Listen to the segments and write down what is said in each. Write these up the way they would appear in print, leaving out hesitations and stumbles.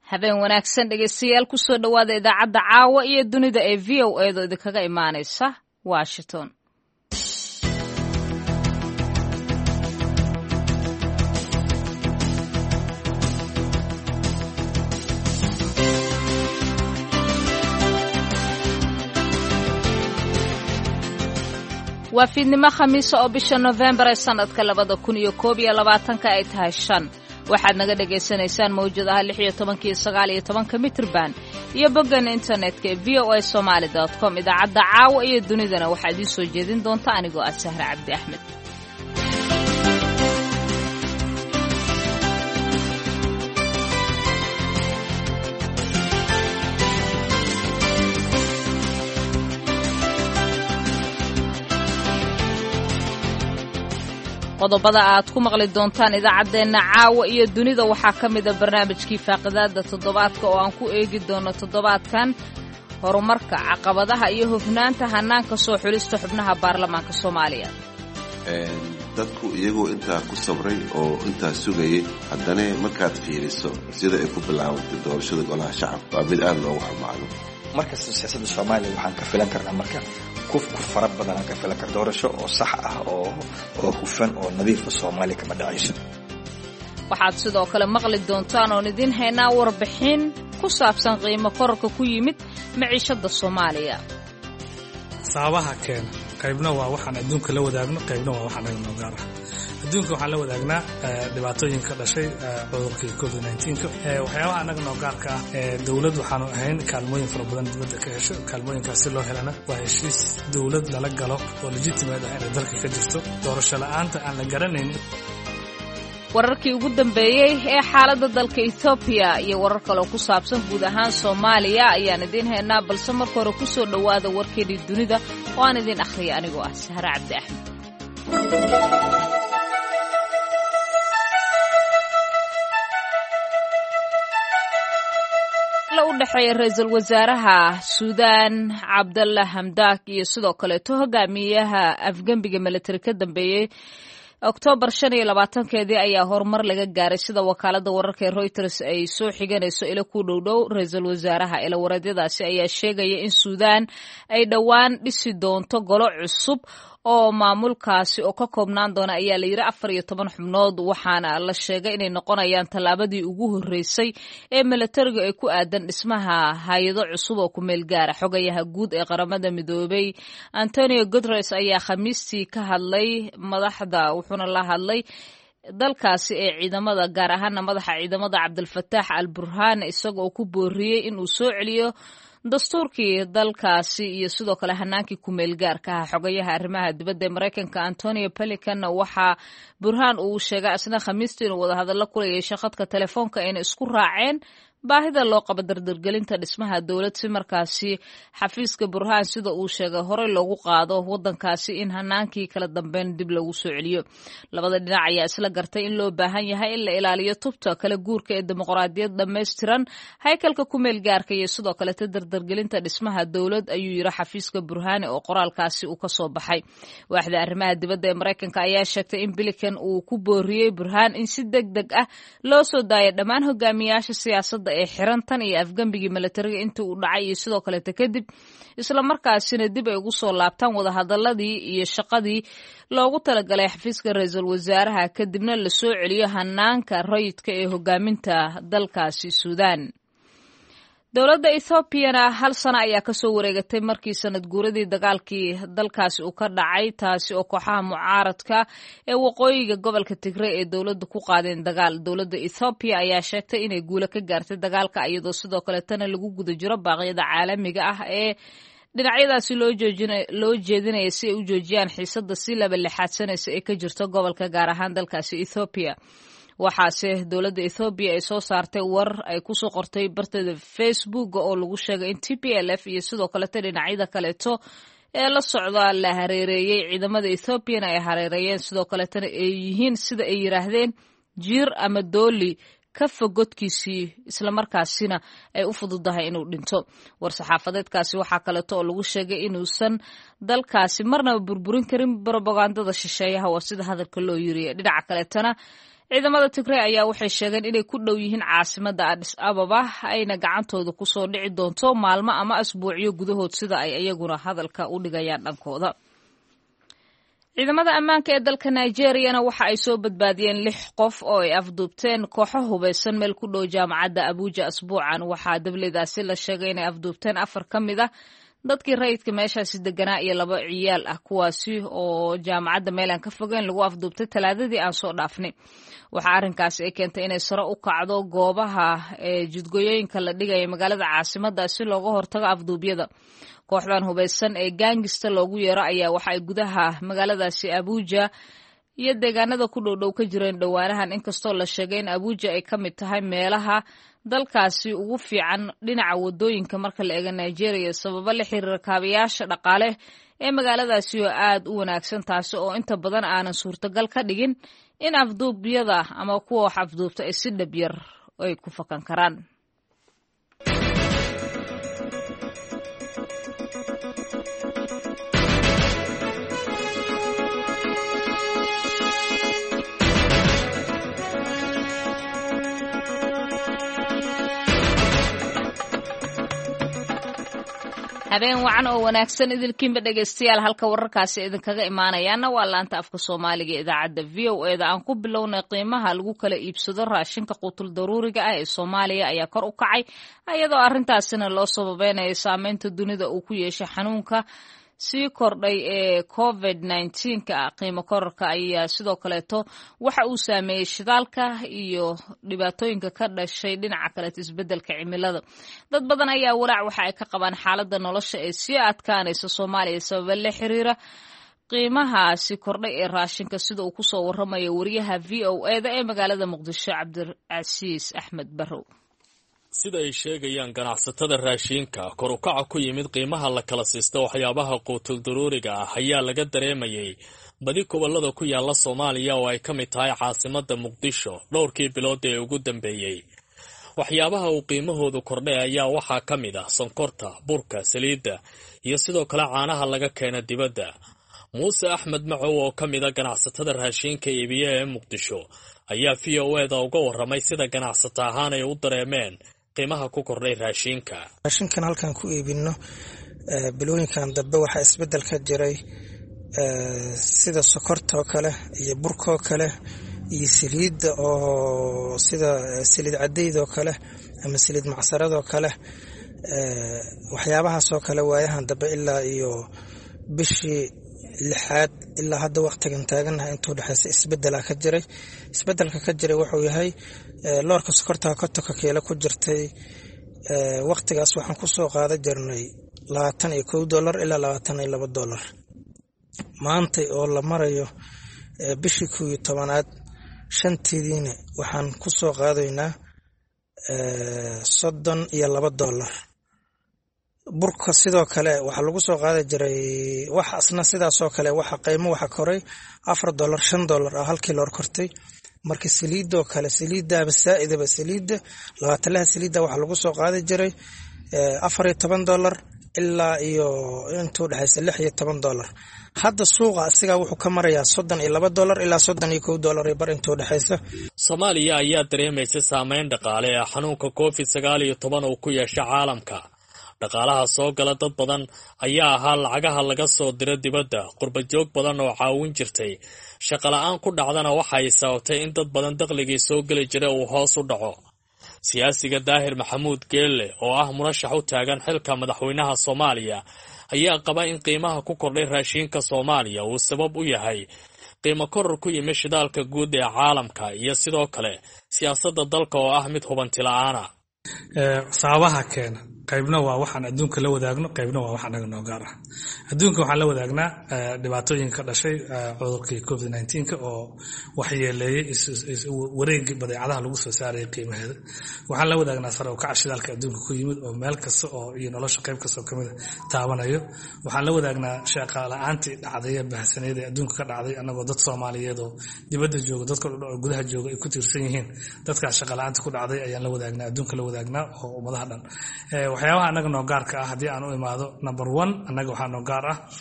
habeen wanaagsan dhegeystayaal ku soo dhawaada idaacadda caawa iyo dunida ee VOA da idinkaga imaanaysa Washington. waa fiidnimo khamiis oo bisha November ee sanadka 2021 ay tahay 5 waxaad naga dhageysanaysaan mawjadaha 16 iyo 19 mitrban iyo boggan internetka voasomali.com idaacadda caawa iyo dunidana waxaad idin soo jeedin doonta anigoo ah Sahra Cabdi Axmed. qodobada aad ku maqli doontaan idaacadeena caawa iyo dunida waxaa ka mid ah barnaamijkii faaqidaada toddobaadka oo aan ku eegi doono toddobaadkan horumarka caqabadaha iyo hufnaanta hanaanka soo xulista xubnaha baarlamaanka Soomaaliya. dadku iyagoo intaa ku sabray oo intaa sugayay haddana markaad fiiriso sida ay ku bilaawday doorashada golaha shacabka waa mid aad loogu xumaado. markasta siyaasadda Soomaaliya waxaan ka filan karnaa marka ku fara badan ka filan kar doorasho oo sax ah oo hufan oo nadiif ah Soomaaliya kama dhacayso. waxaad sidoo kale maqli doontaan oo idin haynaa warbixin ku saabsan qiimo kororka ku yimid maciishada Soomaaliya. sababaha keena qaybna waa waxaan adduunka la wadaagno qaybna waa waxaan naga gaar ah. adduunka waxaan la wadaagnaa dhibaatooyinka dhashay cudurkii COVID-19 waxyaabaha anaga noo gaarka ah dawlad waxaanu ahayn kaalmooyin fara badan dibadda ka hesho kaalmooyinkaas si loo helana waa heshiis dawlad lala galo oo legitimate ah inay dalka ka jirto doorasho la'aanta aan la garanayn. wararkii ugu dambeeyay ee xaaladda dalka Ethiopia iyo warar kale oo ku saabsan guud ahaan Soomaaliya ayaan idin haynaa balse marka hore ku soo dhawaada warkeedii dunida oo aan idin akhriyo anigoo ah Sahra Cabdi Axmed. u dhaxeeya ra'iisul wasaaraha Suudaan Cabdalla Hamdok iyo sidoo kale hogaamiyaha afgambiga military ka dambeeyay October 25 ayaa horumar laga gaaray sida wakaalada wararka ee Reuters ay soo xiganayso ila ku dhowdhow ra'iisul wasaaraha ila wareedyadaasi ayaa sheegaya in Suudaan ay dhawaan dhisi doonto golo cusub oo maamulkaasi oo ka koobnaan doona ayaa la yiri 14 xubnood waxaana la sheegay inay noqonayaan talaabadii ugu horeysay ee militariga ay ku aadan dhismaha hay'ado cusub oo ku meel gaara. xogayaha guud ee qaramada midoobay Antonio Guterres ayaa Khamiistii ka hadlay madaxda wuxuuna la hadlay dalkaasi ee ciidamada gaar ahaan madaxa ciidamada Cabdulfataax al-Burhaan isagoo ku booriyay in uu soo celiyo dastuurkii dalkaasi iyo sidoo kale hanaankii ku meel gaarka ah. xogayaha arrimaha dibadda ee Mareykanka Antonio Blinken waxa Burhaan uu sheegay asna Khamiistii inuu wada hadallo ku leeyahay khadka telefoonka inay isku raaceen baahida loo qabo dardargelinta dhismaha dawlad si markaasi xafiiska Burhaan sida uu sheegay hore loogu qaado wadankaasi in hanaankii kala dambeyn dib lagu soo celiyo. labada dhinac ayaa isla gartay in loo baahan yahay in la ilaaliyo tubta kala guurka ee dimuqraadiyad dhameystiran haykalka ku meel gaarka iyo sidoo kale dardargelinta dhismaha dawlad ayuu yiri xafiiska Burhaan oo qoraalkaasi uu ka soo baxay. waaxda arrimaha dibadda ee Mareykanka ayaa sheegtay in Blinken uu ku booriyay Burhaan in si degdeg ah loo soo daayo dhammaan hogaamiyaasha siyaasadda ee xirantan iyo afgambigii militariga intii uu dhacay iyo sidoo kale kadib isla markaasina dib ay ugu soo laabtaan wada hadaladii iyo shaqadii loogu talagalay xafiiska ra'iisul wasaaraha kadibna la soo celiyo hanaanka rayidka ee hogaaminta dalkaasi Suudaan. dowladda Ethiopia hal sano ayaa ka soo wareegatay markii sanad guuradii dagaalkii dalkaasi uu ka dhacay taasi oo kooxaha mucaaradka ee waqooyiga gobolka Tigray ee dowladda ku qaadeen dagaal. dowladda Ethiopia ayaa sheegtay inay guulo ka gaartay dagaalka iyadoo sidoo kale tan lagu guda jiro baaqyada caalamiga ah ee dhinacyadaasi loo jeedinaya si ay u joojiyaan xiisadda si laba lixaadsanaysa ee ka jirta gobolka gaar ahaan dalkaasi Ethiopia. waxaase dowladda Ethiopia ay soo saartay war ay ku soo qortay barteeda Facebook oo lagu sheegay in TPLF iyo sidoo kale dhinacyada kaleeto ee la socda la hareereeyay ciidamada Ethiopia ay hareereeyeen sidoo kale ay yihiin sida ay yiraahdeen jiir ama dooli ka fogodkiisii isla markaasina ay u fududahay inuu dhinto. war saxaafadeedkaasi waxaa kaleeto oo lagu sheegay inuusan dalkaasi marnaba burburin karin propagandada shisheeyaha oo sida hadalka loo yiri. dhinaca kaleetana ciidamada Tigray ayaa waxay sheegeen inay ku dhow yihiin caasimadda Addis Ababa ayna gacantooda ku soo dhici doonto maalmo ama asbuucyo gudahood sida ay iyaguna hadalka u dhigayaan dhankooda. ciidamada ammaanka ee dalka Nigeria waxa ay soo badbaadiyeen 6 qof oo ay afduubteen kooxo hubeysan meel ku dhow jaamacadda Abuja asbuucan. waxaa dawladaasi la sheegay inay afduubteen 4 ka mid ah dadkii rayidka meeshaasi deganaa iyo 2 ciyaal ah kuwaasi oo jaamacadda meel aan ka fogeen lagu afduubtay Talaadadii aan soo dhaafnay. waxa arrinkaasi ay keentay inay sare u kacdo goobaha jidgooyooyinka la dhigay magaalada caasimadda si looga hortago afduubyada. kooxdan hubeysan ee gaangista loogu yeero ayaa waxa ay gudaha magaaladaasi Abuja iyo deegaanada ku dhow ka jireen dhawaanahan, inkastoo la sheegay in Abuja ay ka mid tahay meelaha dalkaasi ugu fiican dhinaca wadooyinka marka la eego Nigeria sababo la xiriira kaabayaasha dhaqaale ee magaaladaasi oo aad u wanaagsan, taasi oo inta badan aanan suurtagal ka dhigin in afduubyada ama kuwa wax afduubta ay si dhab yar ay ku fakan karaan. habeen wacan oo wanaagsan idilkiinba dhegeystayaal, halka wararkaasi idinkaga imaanayaana waa laanta afka Soomaaliga ee idaacadda VOA-da. aan ku bilownay qiimaha lagu kala iibsado raashinka qutul daruuriga ah ee Soomaaliya ayaa kor u kacay iyadoo arrintaasina loo sababeynayo saameynta dunida uu ku yeeshay xanuunka sii kordhay ee COVID-19 qiimo kororka ayaa sidoo kaleeto waxa uu saameeyay shidaalka iyo dhibaatooyinka ka dhashay dhinaca kale isbedelka cimilada. dad badan ayaa walaac waxa ay ka qabaan xaaladda nolosha ee sii adkaanaysa Soomaaliya sabab la xiriira qiimahaasi kordhay ee raashinka, sida uu ku soo waramayo wariyaha VOA-da ee magaalada Muqdisho Cabdicasiis Axmed Barrow. sida ay sheegayaan ganacsatada raashinka, kor u kaca ku yimid qiimaha la kala siisto waxyaabaha qutul daruuriga ah ayaa laga dareemayay badi gobollada ku yaala Soomaaliya oo ay ka mid tahay caasimadda Muqdisho dhowrkii bilood ee ugu dambeeyay. waxyaabaha uu qiimahoodu kordhay ayaa waxaa ka mid ah sonkorta, burka, saliidda iyo sidoo kale caanaha laga keena dibadda. Muuse Axmed Macow oo ka mid ah ganacsatada raashinka iibiya ee Muqdisho ayaa VOA-da uga warramay sida ganacsato ahaan ay u dareemeen qiimaha ku kordhay raashinka. raashinkan halkan ku iibino bilooyinkan dambe waxaa isbedel ka jiray sida sokorta oo kale iyo burka oo kale iyo saliidda oo sida saliid cadayda oo kale ama saliid macsarada oo kale. waxyaabahaas oo kale waayahan dambe ilaa iyo bishii 6 ilaa hadda waqtigan taaganahay intuu dhaxaysa isbedela ka jiray. isbedelka ka jiray wuxuu yahay loorka sokorta ka kiilo ku jirtay waqtigaas waxaan ku soo qaadan jirnay $21 ilaa $22. maanta oo la marayo bishii 11aad shantidiina waxaan ku soo qaadaynaa $32. burka sidoo kale waxa lagu soo qaadi jiray wax asna sidaas oo kale waxa qiimo waxa koray $4 $5 halkii loo kortay. markii saliidoo kale saliidda basaa'idaba saliidda labaatalaha saliidda waxa lagu soo qaadi jiray $14 ilaa iyo intuu dhaxaysa $16. hadda suuqa asiga wuxuu ka marayaa $32 ilaa $31 bar intuu dhaxaysa. Soomaaliya ayaa dareemaysa saameyn dhaqaale ee xanuunka COVID-19 uu ku yeeshay caalamka. dhaqaalaha soo gala dad badan ayaa ahaa lacagaha laga soo diro dibadda, qurba joog badan oo caawin jirtay. shaqo la'aan ku dhacdana waxay sababtay in dad badan dakhligii soo geli jiray uu hoos u dhaco. siyaasiga Daahir Maxamuud Geelle oo ah murashax u taagan xilka madaxweynaha Soomaaliya ayaa qaba in qiimaha ku kordhay raashinka Soomaaliya uu sabab u yahay qiimo koror ku yimid shidaalka guud ee caalamka iyo sidoo kale siyaasadda dalka oo ah mid hubanti la'aana. sababaha keena qaybna waa waxaan adduunka la wadaagno, qaybna waa waxaan naga noo gaar ah. adduunka waxaan la wadaagnaa dhibaatooyin ka dhashay cudurkii COVID-19 oo waxyeeleeyay wareegii badeecadaha lagu soo saarayay qiimaheeda. waxaan la wadaagnaa sare u kaca shidaalka adduunka ku yimid oo meel kasta oo iyo nolosha qayb kasta oo kamid taabanayo. waxaan la wadaagnaa shaqo la'aantii dhacday baahsaneed ee adduunka ka dhacday anagoo dad Soomaaliyeed oo dibadda jooga, dadka gudaha jooga ay ku tiirsan yihiin dadka shaqo la'aanta ku dhacday ayaan la wadaagnaa, adduunka la wadaagnaa oo ummadaha dhan. waxyaabaha anaga noo gaarka ah haddii aan u imaado number 1 anaga waxaa noo gaar ah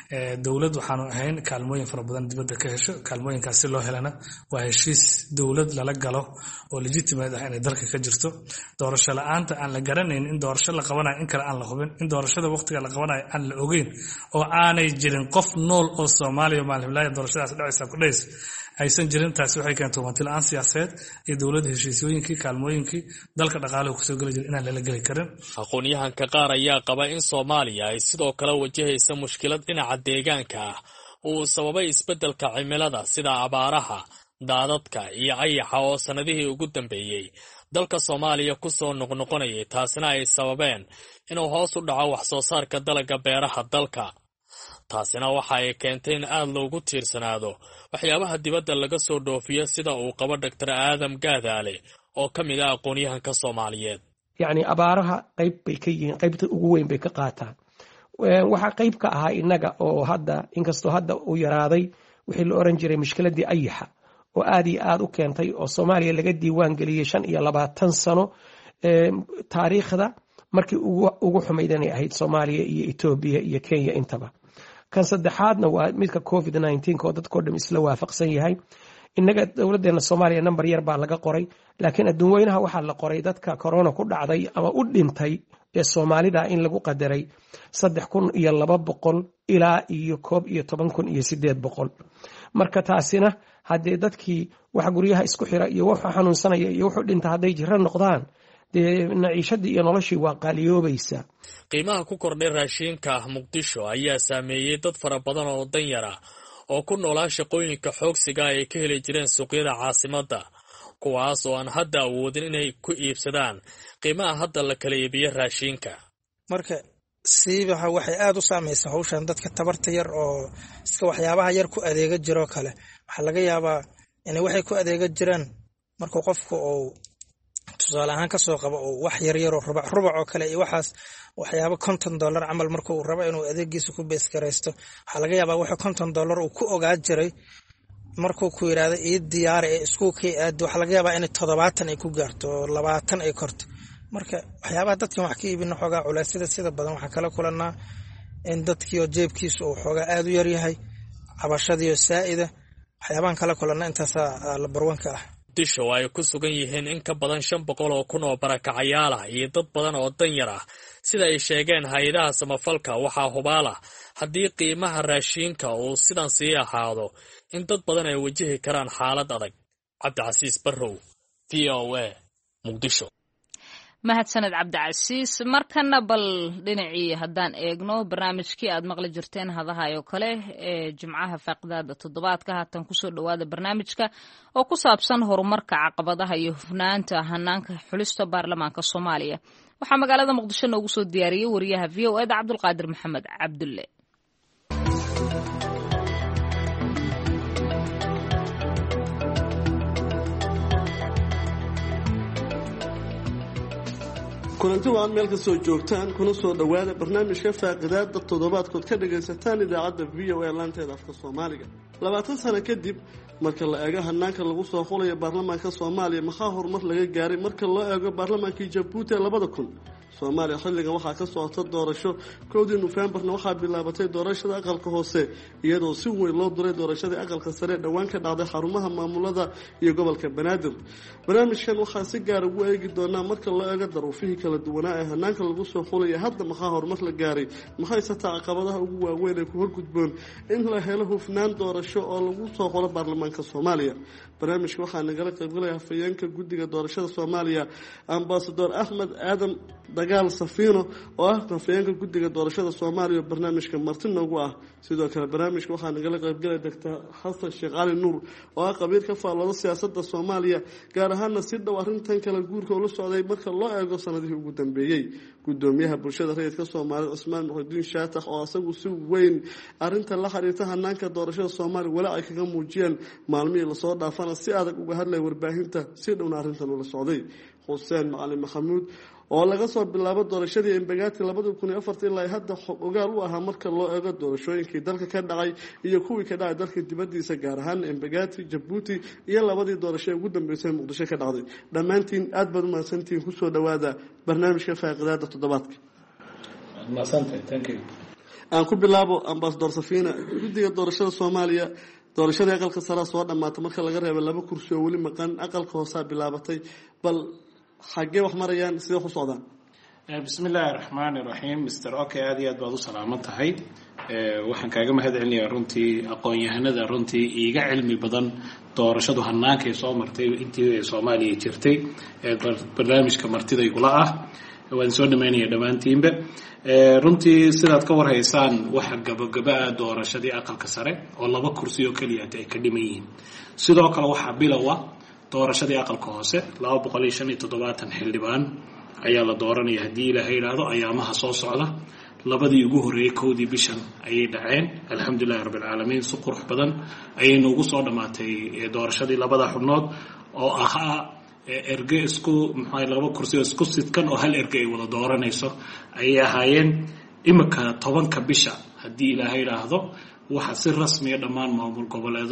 dowlad waxaanu ahayn kaalmooyin fara badan dibadda ka hesho kaalmooyinkaas si loo helana waa heshiis dowlad lala galo oo legitimate ah inay dalka ka jirto doorasho la'aanta aan la garanayn in doorasho la qabanayo in kale aan la hubin in doorashada waqtiga la qabanayo aan la ogeyn oo aanay jirin qof nool oo Soomaaliya maalin doorashadaas dhacaysa ku dhays aysan jirin taasi waxay keentay wanti la'aan siyaasadeed iyo dowladda heshiisyooyinkii kaalmooyinkii dalka dhaqaalaha ku soo gali jiray inaan lala geli karin aqoonyahanka qaar ayaa qaba in Soomaaliya ay sidoo kale wajahaysa mushkilad dhinaca deegaanka ah oo sababay isbeddelka cimilada sida abaaraha daadadka iyo ayaxa oo sanadihii ugu dambeeyay dalka Soomaaliya ku soo noqnoqonayay taasina ay sababeen inuu hoos u dhaco wax soo saarka dalagga beeraha dalka taasina waxa ay keentay in aad loogu tiirsanaado waxyaabaha dibadda laga soo dhoofiyo sida uu qabo Dr. Aadam Gaadaale oo ka mid ah aqoonyahanka Soomaaliyeed yacni abaaraha qayb bay ka yihiin qaybta ugu weyn bay ka qaataan waxaa qayb ka ahaa innaga oo hadda inkastoo hadda uu yaraaday wixii la oran jiray mushkiladii ayaxa oo aad iyo aad u keentay oo Soomaaliya laga diiwaan geliyay 25 sano taariikhda markii ugu xumaydanay ahayd Soomaaliya iyo Ethiopia iyo Kenya intaba kan saddexaadna waa midka COVID-19 oo dadkoo dhan isla waafaqsan yahay innaga dowladdeena Soomaaliya number yar baa laga qoray laakiin adduun weynaha waxaa la qoray dadka corona ku dhacday ama u dhintay ee Soomaalida in lagu qadaray 3,200 ilaa iyo 11,800 marka taasina haddii dadkii wax guryaha isku xira iyo wax xanuunsanaya iyo wuxuu dhinta hadday jirro noqdaan naciishadii iyo noloshii waa qaaliyoobaysa qiimaha ku kordhay raashinka Muqdisho ayaa saameeyay dad fara badan oo danyar ah oo ku noolaa shaqooyinka xoogsiga ay ka heli jireen suuqyada caasimadda kuwaas oo aan hadda awoodin inay ku iibsadaan qiimaha hadda la kala iibiyo raashinka marka siibaha waxay aad u saameeysaa hawshan dadka tabarta yar oo iska waxyaabaha yar ku adeega jiro kale waxa laga yaabaa in waxay ku adeega jiraan marka qofku oo tusaale ahaan ka soo qabo oo wax yar yar oo rubac oo kale iyo waxaas waxyaabo $50 camal marka uu rabo inuu adeegiisa ku bees gareysto waxa laga yaabaa waxa $50 uu ku ogaa jiray markuu ku yiraahdo ii diyaar ee iskuulkii aad waxa laga yaabaa in 70 ay ku gaarto 20 ay korto marka waxyaabaha dadkan wax ka iibin xogaa culeysada sida badan waxa kala kulanaa in dadkii oo jeebkiisa uu xogaa aad u yar yahay cabashadii oo saa'ida waxyaabahan kala kulanaa intaas la barwanka ah Muqdisho ay ku sugan yihiin in ka badan 500 oo kun oo barakacayaal ah iyo dad badan oo danyar ah sida ay sheegeen hay'adaha samafalka waxaa hubaala haddii qiimaha raashinka uu sidan sii ahaado in dad badan ay wajihi karaan xaalad adag Cabdicasiis Barrow VOA Muqdisho mahadsaned Cabdicasiis markana bal dhinacii haddaan eegno barnaamijkii aad maqli jirteen hadahayo kale ee jimcaha faaqdaada toddobaadka haatan kusoo dhawaada barnaamijka oo ku saabsan horumarka caqabadaha iyo hufnaanta hanaanka xulista baarlamaanka Soomaaliya waxaa magaalada Muqdisho noogu soo diyaariyay wariyaha VOA Cabdulqaadir Maxamed Cabdulle kulanti waan meel ka soo joogtaan kuna soo dhawaada barnaamijka faaqidaada toddobaadkood ka dhagaysataan idaacadda VOA laanteeda afka Soomaaliga 20 sano kadib marka la eego hanaanka lagu soo xulayo baarlamaanka Soomaaliya maxaa horumar laga gaaray marka loo eego baarlamaankii Djibouti 2000 Soomaaliya xilligan waxaa ka socota doorasho 1 November-na waxaa bilaabatay doorashada aqalka hoose iyadoo si weyn loo duray doorashada aqalka sare dhawaan ka dhacday xarumaha maamulada iyo gobolka Banaadir barnaamijkan waxaa si gaar ah ugu eegi doonaa marka loo eego daruufihii kala duwanaa ee hanaanka lagu soo xulayo hadda maxaa horumar la gaaray maxay sataa caqabadaha ugu waaweyn ee ku horgudboon in la helo hufnaan doorasho oo lagu soo xulo baarlamaanka Soomaaliya barnaamijka waxaa nagala qaybgalaya hafayeenka guddiga doorashada Soomaaliya Ambassador Ahmed Adam Dagaal Safiino oo ah hafayeenka guddiga doorashada Soomaaliya barnaamijka marti noogu ah sidoo kale barnaamijka waxaa nagala qaybgalaya Dr. Xasan Sheekh Cali Nuur oo ah qabiir ka faallooda siyaasadda Soomaaliya gaar ahaan si dhow arrintan kala guurka oo la socday marka loo eego sanadihii ugu dambeeyay gudoomiyaha bulshada rayidka Soomaaliya Usmaan Muxudiin Shaatax oo asagu si weyn arrinta la xiriirta hanaanka doorashada Soomaaliya wala ay kaga muujiyeen maalmihii la soo dhaafana si adag uga hadlay warbaahinta si dhowna arrintan ula socday Xuseen Macalin Maxamuud oo laga soo bilaabo doorashadii Embagati 2004 ilaa hadda ogaal u ahaa marka loo eego doorashooyinkii dalka ka dhacay iyo kuwii ka dhacay dalka dibadiisa gaar ahaan Embagati Djibouti iyo labadii doorasho ugu dambeysay Muqdisho ka dhacday dhamaantiin aad baad mahadsantiin ku soo dhawaada barnaamijka faaqidaada toddobaadka mahadsantahay thank you aan ku bilaabo ambasador Safina guddiga doorashada Soomaaliya doorashada aqalka sare soo dhamaatay marka laga reebo 2 kursi oo wali maqan aqalka hoose bilaabatay bal xagee wax marayaan sidoo ku socdaan bismillaahir rahmaanir rahiim Mr. Okay aad iyo aad baad u salaaman tahay waxaan kaaga mahadcelinayaa runtii aqoon-yahanada runtii iiga cilmi badan doorashadu hanaanka ay soo martay intii Soomaaliya jirtay barnaamijka martida igula ah waan soo dhameynaya dhamaantiinba runtii sidaad ka warhaysaan waxa gabagaba doorashadii aqalka sare oo 2 kursi oo kaliya ay ka dhiman yihiin sidoo kale waxa bilowa doorashadii aqalka hoose 257 xildhibaan ayaa la dooranaya hadii la yiraahdo ayaamaha soo socda labadii ugu horeeyay koodii bishan ayay dhaceen alxamdulillaah rabbil caalamiin si qurux badan ayay noogu soo dhamaatay doorashadii labada xubnood oo ahaa erge isku maxay 2 kursi isku sidkan oo hal erge ay wada dooranayso ay ahaayeen imika 10ka bisha hadii ilaahay yiraahdo waxa si rasmi ah dhammaan maamul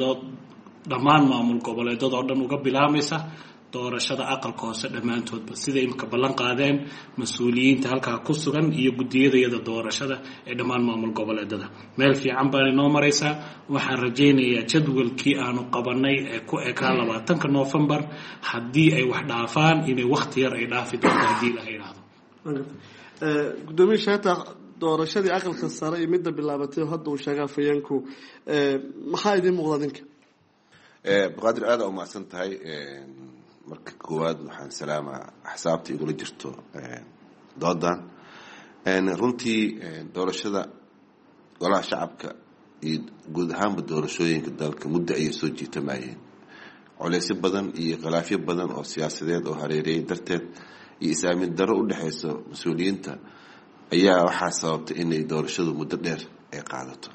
goboleedada oo dhan uga bilaamaysa doorashada aqalka hoose dhamaantoodba sida imka ballan qaadeen mas'uuliyiinta halka ku sugan iyo gudiyada doorashada ee dhammaan maamul goboleedada meel fiican baan inoo maraysaa waxaan rajaynayaa jadwalkii aanu qabanay ee ku ekaa 20 November hadii ay wax dhaafaan inay waqti yar ay dhaafi doonto hadii la yiraahdo gudoomiye shaata doorashadii aqalka sare iyo midda bilaabatay hadda uu sheegay fayeenku maxaa idin muuqda dinka baqadir aad u maasan tahay marka koowaad waxaan salaamaa axsaabta igula jirto doodan runtii doorashada golaha shacabka iyo guud ahaanba doorashooyinka dalka muddo ayay soo jiitamayeen culaysyo badan iyo khilaafyo badan oo siyaasadeed oo hareerayay darteed iyo isaamin darro u dhaxayso mas'uuliyiinta ayaa waxaa sababtay inay doorashadu muddo dheer ay qaadato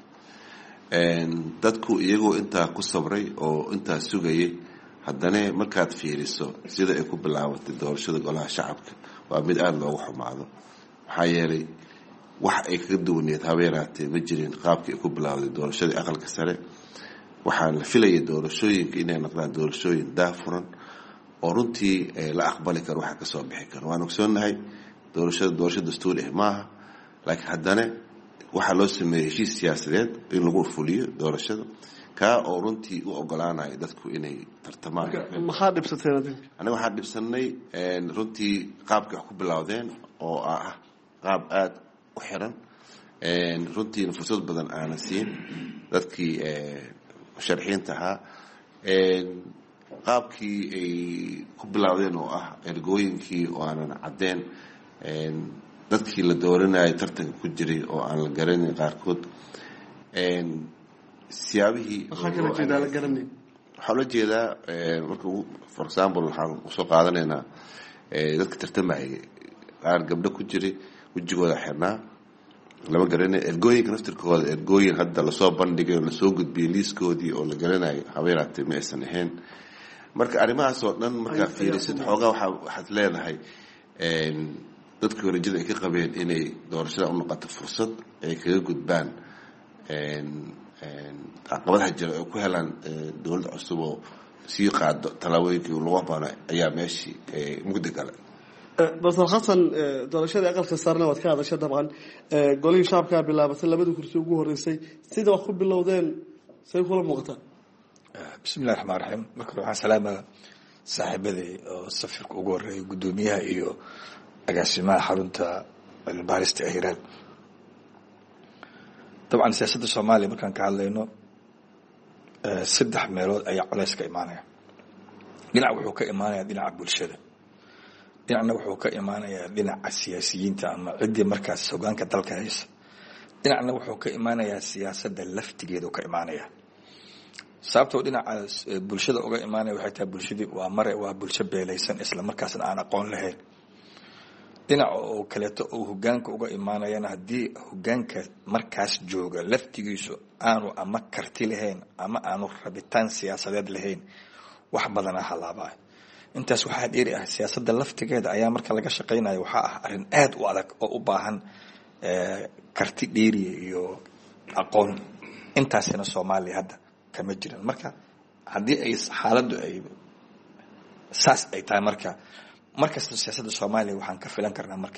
dadku iyagoo intaa ku sabray oo intaa sugayay haddana markaad fiiriso sida ay ku bilaabatay doorashada golaha shacabka waa mid aad loogu xumaado maxaa yeelay wax ay kaga duwaneed habeeraatee ma jirin qaabkii ay ku bilaawday doorashadii aqalka sare waxaan la filayay doorashooyinka inay noqdaan doorashooyin daafuran oo runtii la aqbali karo waxa ka soo bixi karo waan ogsoonahay doorasho dastuuri ah maaha laakiin haddana waxaa loo sameeyey heshiis siyaasadeed in lagu fuliyo doorashada ka oo runtii u ogolaanaya dadku inay tartamaan maxaa dhibsateen aniga waxaan dhibsanay runtii qaabkii wax ku bilowdeen oo ah qaab aad u xiran runtii fursad badan aan siin dadkii sharxiinta ahaa qaabkii ay ku bilowdeen oo ah ergooyinkii oo aanan cadeen dadkii la dooranayay tartanka ku jiray oo aan la garanin qaarkood siyaabihii waxaa la jeedaa marka for example waxaan usoo qaadanaynaa dadka tartamayay qaar gabdho ku jiray wejigooda xirnaa lama garanayo ergooyinka naftirkooda ergooyin hadda lasoo bandhigay oo lasoo gudbiyey liiskoodii oo la garanayo habeeraatee ma aysan ahayn marka arrimahaas oo dhan markaa fiirisid xoogaa waxaad leedahay dadkii rajada ay ka qabeen inay doorashada u noqoto fursad ay kaga gudbaan caqabadaha jira ay ku helaan dowladda cusub oo sii qaado tallaabooyinkii lagu baano ayaa meeshii mugdi gale Dr. Xasan doorashada aqalka sarena waad ka hadashay dabcan golihii shacabka bilaabatay 2 kursi ugu horeysay sida wax ku bilowdeen say kula muuqataa bismillaahir rahmaanir rahiim marka waxaan salaamaa saaxiibadii oo safarka ugu horeeyay gudoomiyaha iyo agaasimaha xarunta cilmi-baarista Hiiraan dabcan siyaasadda Soomaaliya markaan ka hadlayno 3 meelood ayaa culays ka imaanaya dhinac wuxuu ka imaanayaa dhinaca bulshada dhinacna wuxuu ka imaanayaa dhinaca siyaasiyiinta ama ciddii markaas hoggaanka dalka haysa dhinacna wuxuu ka imaanayaa siyaasadda laftigeeda ka imaanaya sababtoo dhinaca bulshada uga imaanaya waxay tahay bulshadii waa bulsho beelaysan isla markaasna aan aqoon lahayn dhinaca oo kaleeto oo hoggaanka uga imaanayana haddii hoggaanka markaas jooga laftigiisu aanu ama karti lahayn ama aanu rabitaan siyaasadeed lahayn wax badana halaabaa intaas waxaa dheeri ah siyaasadda laftigeeda ayaa marka laga shaqeynayo waxaa ah arrin aad u adag oo u baahan karti dheeri iyo aqoon intaasina Soomaaliya hadda kama jiran marka haddii ay xaaladdu ay saas ay tahay markasta siyaasadda Soomaaliya waxaan ka filan karnaa marka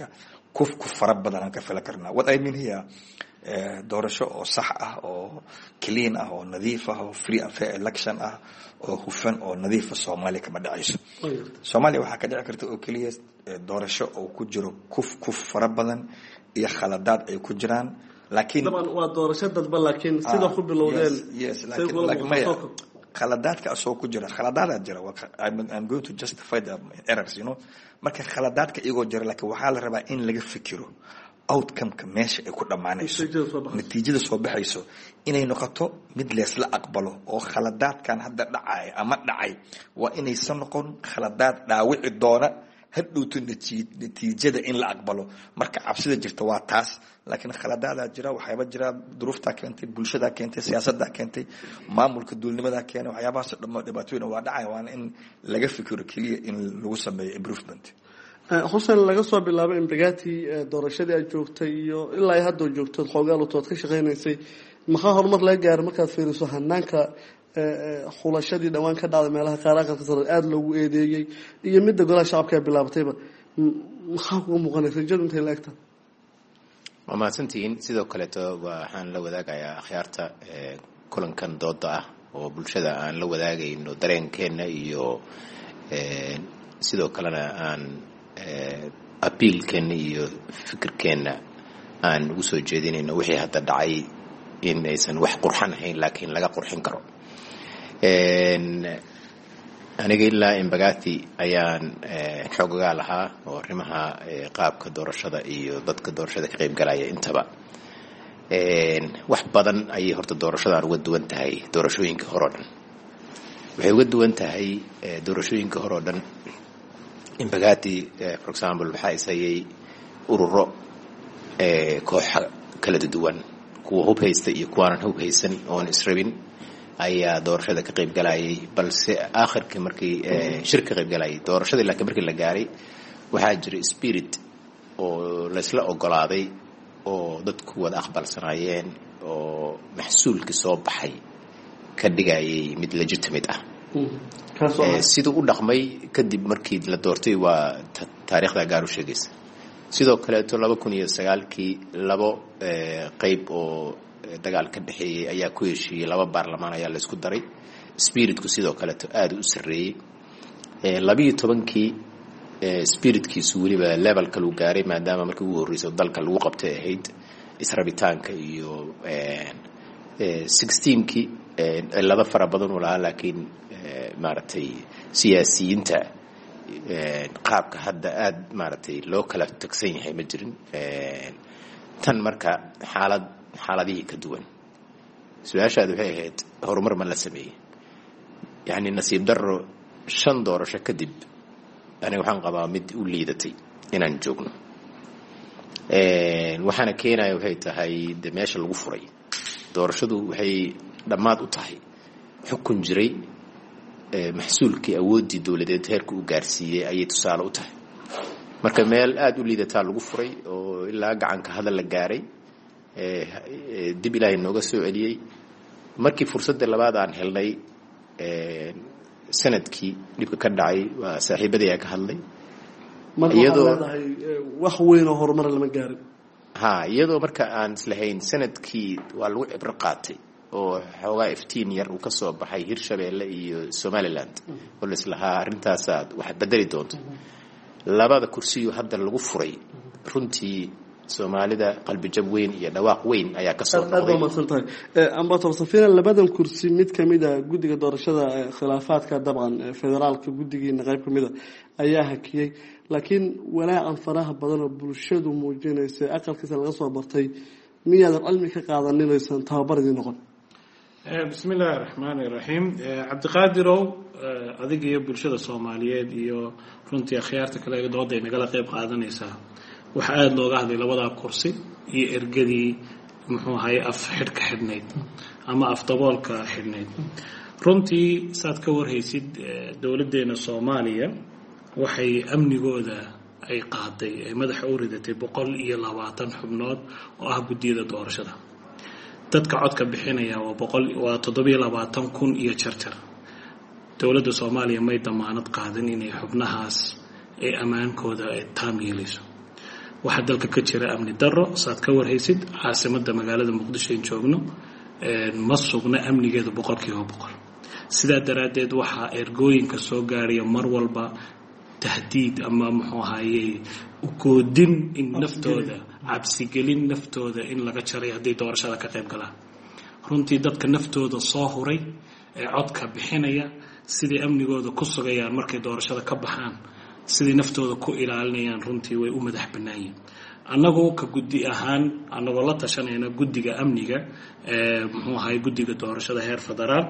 ku fara badan aan ka fila karnaa. What I mean here, doorasho oo sax ah, oo clean ah, oo nadiif ah, oo free and fair election ah, oo hufan oo nadiif ah Soomaaliya kama dhacayso. Soomaaliya waxaa ka dhici karta oo keliya doorasho oo ku jiro kuf fara badan iyo khaladaad ay ku jiraan. laakiin waa doorasho dadba laakiin sida ku bilowdeen laakiin khaladaadka asoo ku jira khaladaad jira. I'm going to justify the errors, you know. Marka khaladaadka iyagoo jira laakiin waxaa la rabaa in laga fikiro outcome-ka meesha ay ku dhamaanayso, natiijada soo baxayso inay noqoto mid leesla aqbalo, oo khaladaadkan hadda dhacay ama dhacay waa inaysan noqon khaladaad dhaawici doona hadhowto natiijada in la aqbalo. Marka cabsida jirta waa taas, laakiin khaladaada jira, waxyaaba jira, duruufta keentay, bulshada keentay, siyaasadda keentay, maamulka dowladnimada keenay, waxyaabahaas dhammaan dhibaatooyin waa dhacay. Waana in laga fikiro keliya in lagu sameeyo improvement. Xuseen, laga soo bilaabo Embagati doorashadii ay joogtay iyo ilaa ay hadda joogto xoogaal tood ka shaqeynaysay, maxaa horumar laga gaaray markaad fiiriso hanaanka xulashadii dhawaan ka dhacday meelaha qaaraan ka soo aad loogu eedeeyay iyo midda golaha shacabka ay bilaabatayba, maxaa ugu muuqanay rajadu intay la egtaa? waa mahadsantihiin. sidoo kaleeto waxaan la wadaagayaa akhyaarta kulankan dooda ah oo bulshada aan la wadaagayno dareenkeena iyo sidoo kalena aan apiilkeena iyo fikirkeena aan ugu soo jeedinayno wixii hadda dhacay in aysan wax qurxan ahayn laakiin laga qurxin karo. aniga ilaa Embagati ayaan xoogagaa lahaa oo arrimaha qaabka doorashada iyo dadka doorashada ka qayb galaya intaba. wax badan ayay horta doorashadaan uga duwan tahay doorashooyinka hore oo dhan. waxay uga duwan tahay doorashooyinka hore oo dhan. Embagati for example waxaa isayay ururo kooxa kala duwan, kuwa hub haysta iyo kuwaanan hub haysan oon israbin ayaa doorashada ka qayb galayay. balse aakhirkii markii shir ka qayb galayay doorashadii, laakiin markii la gaaray waxaa jira spirit oo laysla ogolaaday oo dadku wada aqbalsanaayeen oo maxsuulkii soo baxay ka dhigayay mid legitimate ah. siduu u dhaqmay kadib markii la doortay waa taariikhda gaar u sheegaysa. sidoo kaleeto 2009kii labo qayb oo dagaal ka dhaxeeyay ayaa ku heshiiyay, laba baarlamaan ayaa la isku daray. spiritku sidoo kaleeto aad u sareeyay. 12kii spiritkiisu weliba level kale uu gaaray, maadaama markii ugu horreysay dalka lagu qabtay ahayd israbitaanka. iyo 16kii cilado fara badan uu lahaa, laakiin maaragtay siyaasiyiinta qaabka hadda aad maaragtay loo kala tagsan yahay ma jirin. tan marka xaaladihii ka duwan. su-aashaadu waxay ahayd horumar ma la sameeyey. yacni nasiib darro 5 doorasho kadib aniga waxaan qabaa mid u liidatay inaan joogno. waxaana keenaya waxay tahay de meesha lagu furay doorashadu waxay dhammaad u tahay xukun jiray. maxsuulkii awooddii dowladeed heerku u gaarsiiyey ayay tusaale u tahay. marka meel aad u liidataa lagu furay oo ilaa gacanka hadal la gaaray. dib ilaahay nooga soo celiyey. markii fursadda labaad aan helnay sanadkii dhibka ka dhacay waa saaxiibadii ka hadlay. iyadoo wax weyn oo horumar lama gaarin. iyadoo marka aan islahayn sanadkii waa lagu cibro qaatay oo xoogaa iftiin yar uu ka soo baxay Hirshabeelle iyo Somaliland oo la islahaa arrintaas wax bedeli doonto. labada kursiyo hadda lagu furay runtii Soomaalida qalbi jab weyn iyo dhawaaq weyn ayaa ka soo noqday. Ambato Safina labadan kursi mid kamid ah guddiga doorashada khilaafaadka dabcan federaalka guddigiina qayb kamid ah ayaa hakiyay, laakiin walaacan faraha badan oo bulshadu muujinaysa aqalkiisa laga soo bartay miyaadan cilmi ka qaadaninaysan tababaradii noqon. bismillaahi raxmaani raxiim. cabdiqaadirow, adiga iyo bulshada Soomaaliyeed iyo runtii akhyaarta kale ee dooda ay nagala qayb qaadanaysaa, waxa aad looga hadlay labada kursi iyo ergadii muxuu ahay af xidhka xidhnayd ama af daboolka xidhnayd. runtii saad ka warhaysid dowladeena Soomaaliya waxay amnigooda ay qaaday ay madaxa u ridatay 120 xubnood oo ah guddiyada doorashada. dadka codka bixinaya waa 720,000 iyo jarjar. dowladda Soomaaliya may damaanad qaadan inay xubnahaas ay amaankooda ay taam yeelayso. waxaa dalka ka jira amni darro saad ka warhaysid caasimada magaalada muqdisho in joogno ma sugna amnigeedu 100%. sidaa daraaddeed waxaa ergooyinka soo gaaraya mar walba tahdiid ama muxuu ahaayey ugoodin in naftooda cabsigelin naftooda in laga jaray haddii doorashada ka qayb galaan. runtii dadka naftooda soo huray ee codka bixinaya sidii amnigooda ku sugayaan markay doorashada ka baxaan sidii naftooda ku ilaalinayaan runtii way u madax bannaayeen. annagoo ka guddi ahaan annagoo la tashanayna guddiga amniga muxuu ahaay guddiga doorashada heer federaal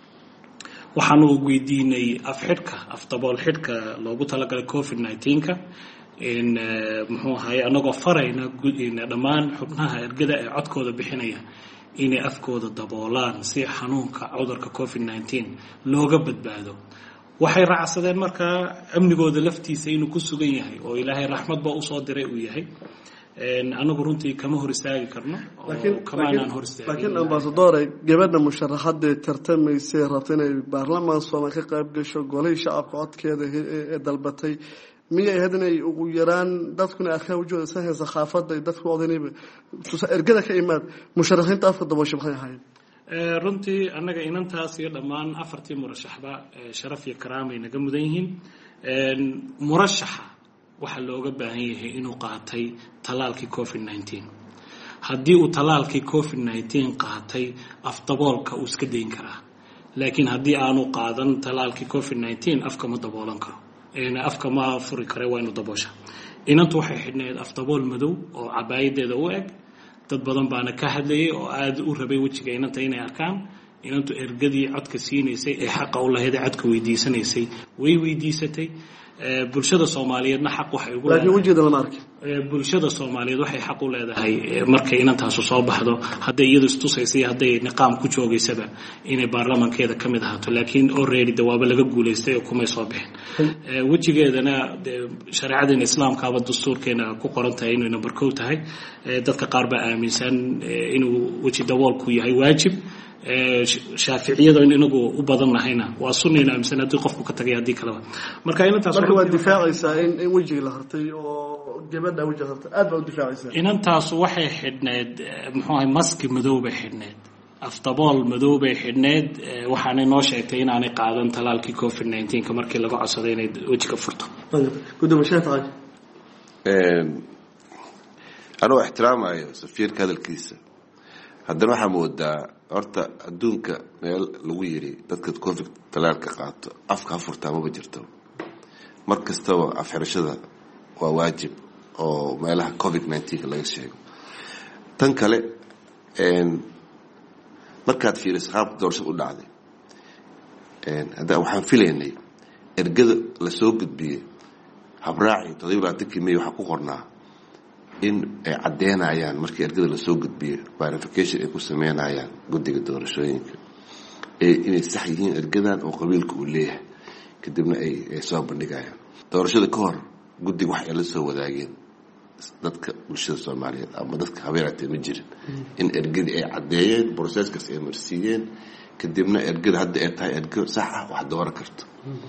waxaanu weydiinay afdabool xidhka loogu talagalay COVID-19 in muxuu ahaay annagoo farayna dhammaan xubnaha ergada ee codkooda bixinaya inay afkooda daboolaan si xanuunka cudurka COVID-19 looga badbaado. waxay raacsadeen markaa amnigooda laftiisa inuu ku sugan yahay oo ilaahay raxmad baa usoo diray uu yahay. anagu runtii kama hor istaagi karno kamaanaan hor istaagin. laakiin ambasadore gabadha musharaxadda tartamaysay rabtay inay baarlamaan Soomaaliya ka qayb gasho golay shacabka codkeeda ee dalbatay miyay hadinay ugu yaraan dadkuna arkaa wajooda sahay saxaafadda dadku odanayba ergada ka imaad musharaxiinta afka dabasho maxay ahaayeen. runtii annaga inantaas iyo dhammaan 4 murashaxba sharaf iyo karaam ay naga mudan yihiin. murashaxa waxa looga baahan yahay inuu qaatay talaalkii COVID-19. haddii uu talaalkii COVID-19 qaatay afdaboolka uu iska dayn karaa laakiin haddii aanu qaadan talaalkii COVID-19 afka ma daboolan karo afka ma furi kare waa inuu daboosha. inantu waxay xidhneed afdabool madow oo cabaayadeeda u eg dad badan baana ka hadlayay oo aad u rabay wejiga inanta inay arkaan. inantu ergadii codka siinaysay ee xaqa u lahayd codka weydiisanaysay way weydiisatay. bulshada Soomaaliyeedna xaq waxay ugu leedahay bulshada Soomaaliyeed waxay xaq u leedahay markay inantaas soo baxdo hadday iyadu istusaysay hadday niqaam ku joogaysaba inay baarlamaankeeda kamid ahaato laakiin already dawaaba laga guuleystay oo kuma soo bixin. wajigeedana shariicada islaamkaaba dastuurkeena ku qoran tahay inuu number 2 tahay. dadka qaar baa aaminsan inuu waji daboolku yahay waajib. shaaficiyada inagu u badannahayna waa sunnina aaminsan haddii qofku ka tagay haddii kaleba marka inantaas waa difaacaysaa in wajiga la hartay oo gabadha wajiga hartay aad baa u difaacaysaa. inantaas waxay xidhneed muxuu ahay maski madow bay xidhneed afdabool madow bay xidhneed waxaanay noo sheegtay inaanay qaadan talaalkii COVID-19 markii laga codsaday inay wajiga furto. gudoomiyaha anoo ixtiraamayo safiirka hadalkiisa haddana waxaa moodaa horta adduunka meel lagu yiri dadka COVID talaalka qaato afka furtaa ma jirto. mar kastaba afxirashada waa waajib oo meelaha COVID-19 laga sheego. tan kale markaad fiiriso qaab doorashada u dhacday hadda waxaan filaynay ergada la soo gudbiyay habraaci 27 May waxa ku qornaa in ay cadeynayaan markii ergada la soo gudbiyo verification ay ku sameynayaan guddiga doorashooyinka inay sax yihiin ergadan oo qabiilka uu leeyahay kadibna ay soo bandhigayaan. doorashada ka hor guddiga wax ay la soo wadaageen dadka bulshada Soomaaliyeed ama dadka habeeraatay ma jirin in ergada ay cadeeyeen processkaas ay marsiiyeen kadibna ergada hadda ay tahay ergo sax ah wax dooran karto.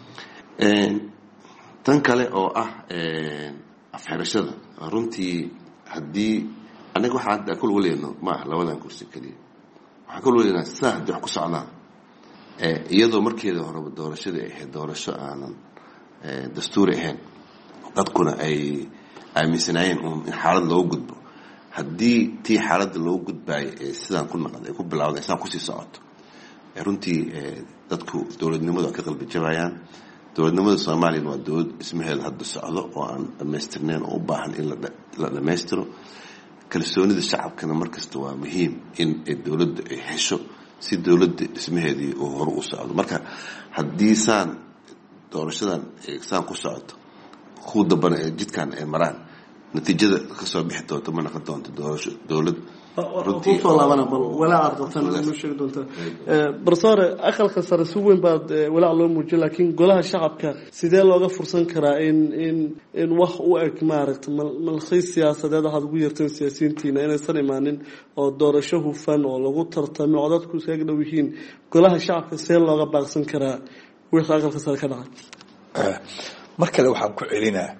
tan kale oo ah afxirashada runtii haddii anaga waxaan kul waleeno ma labadan kursi kaliya waxaan kul waleena saad wax ku socnaa iyadoo markeeda hore doorashada ay ahayd doorasho aanan dastuuri ahayn dadkuna ay aaminsanayeen in xaalad loo gudbo haddii tii xaaladda loo gudbayo sidaan ku naqday ku bilowday sidaan ku sii socoto runtii dadku dowladnimadu ka qalbi jabayaan. dowladnimada Soomaaliya waa dowlad ismaheeda hadda socdo oo aan dhameystirneen oo u baahan in la dhameystiro. kalsoonida shacabkana markasta waa muhiim in dowladda ay hesho si dowladda ismaheedii oo hor u socdo. marka haddii saan doorashadan saan ku socoto ku dabana jidkan ay maraan natiijada ka soo bixi doonto ma noqon doonto doorasho dowlad runtii soo laabana bal walaa ardatan ma sheegi doonta barsoore aqalka sare si weyn baad walaa loo muujin laakiin golaha shacabka sidee looga fursan karaa in wax u eg maaragtay malkhiis siyaasadeed waxaad ugu yeerteen siyaasiyiintiina inaysan imaanin oo doorasho hufan oo lagu tartamo oo dadku iskaga dhow yihiin golaha shacabka sidee looga baaqsan karaa wixii aqalka sare ka dhacay. mar kale waxaan ku celinaa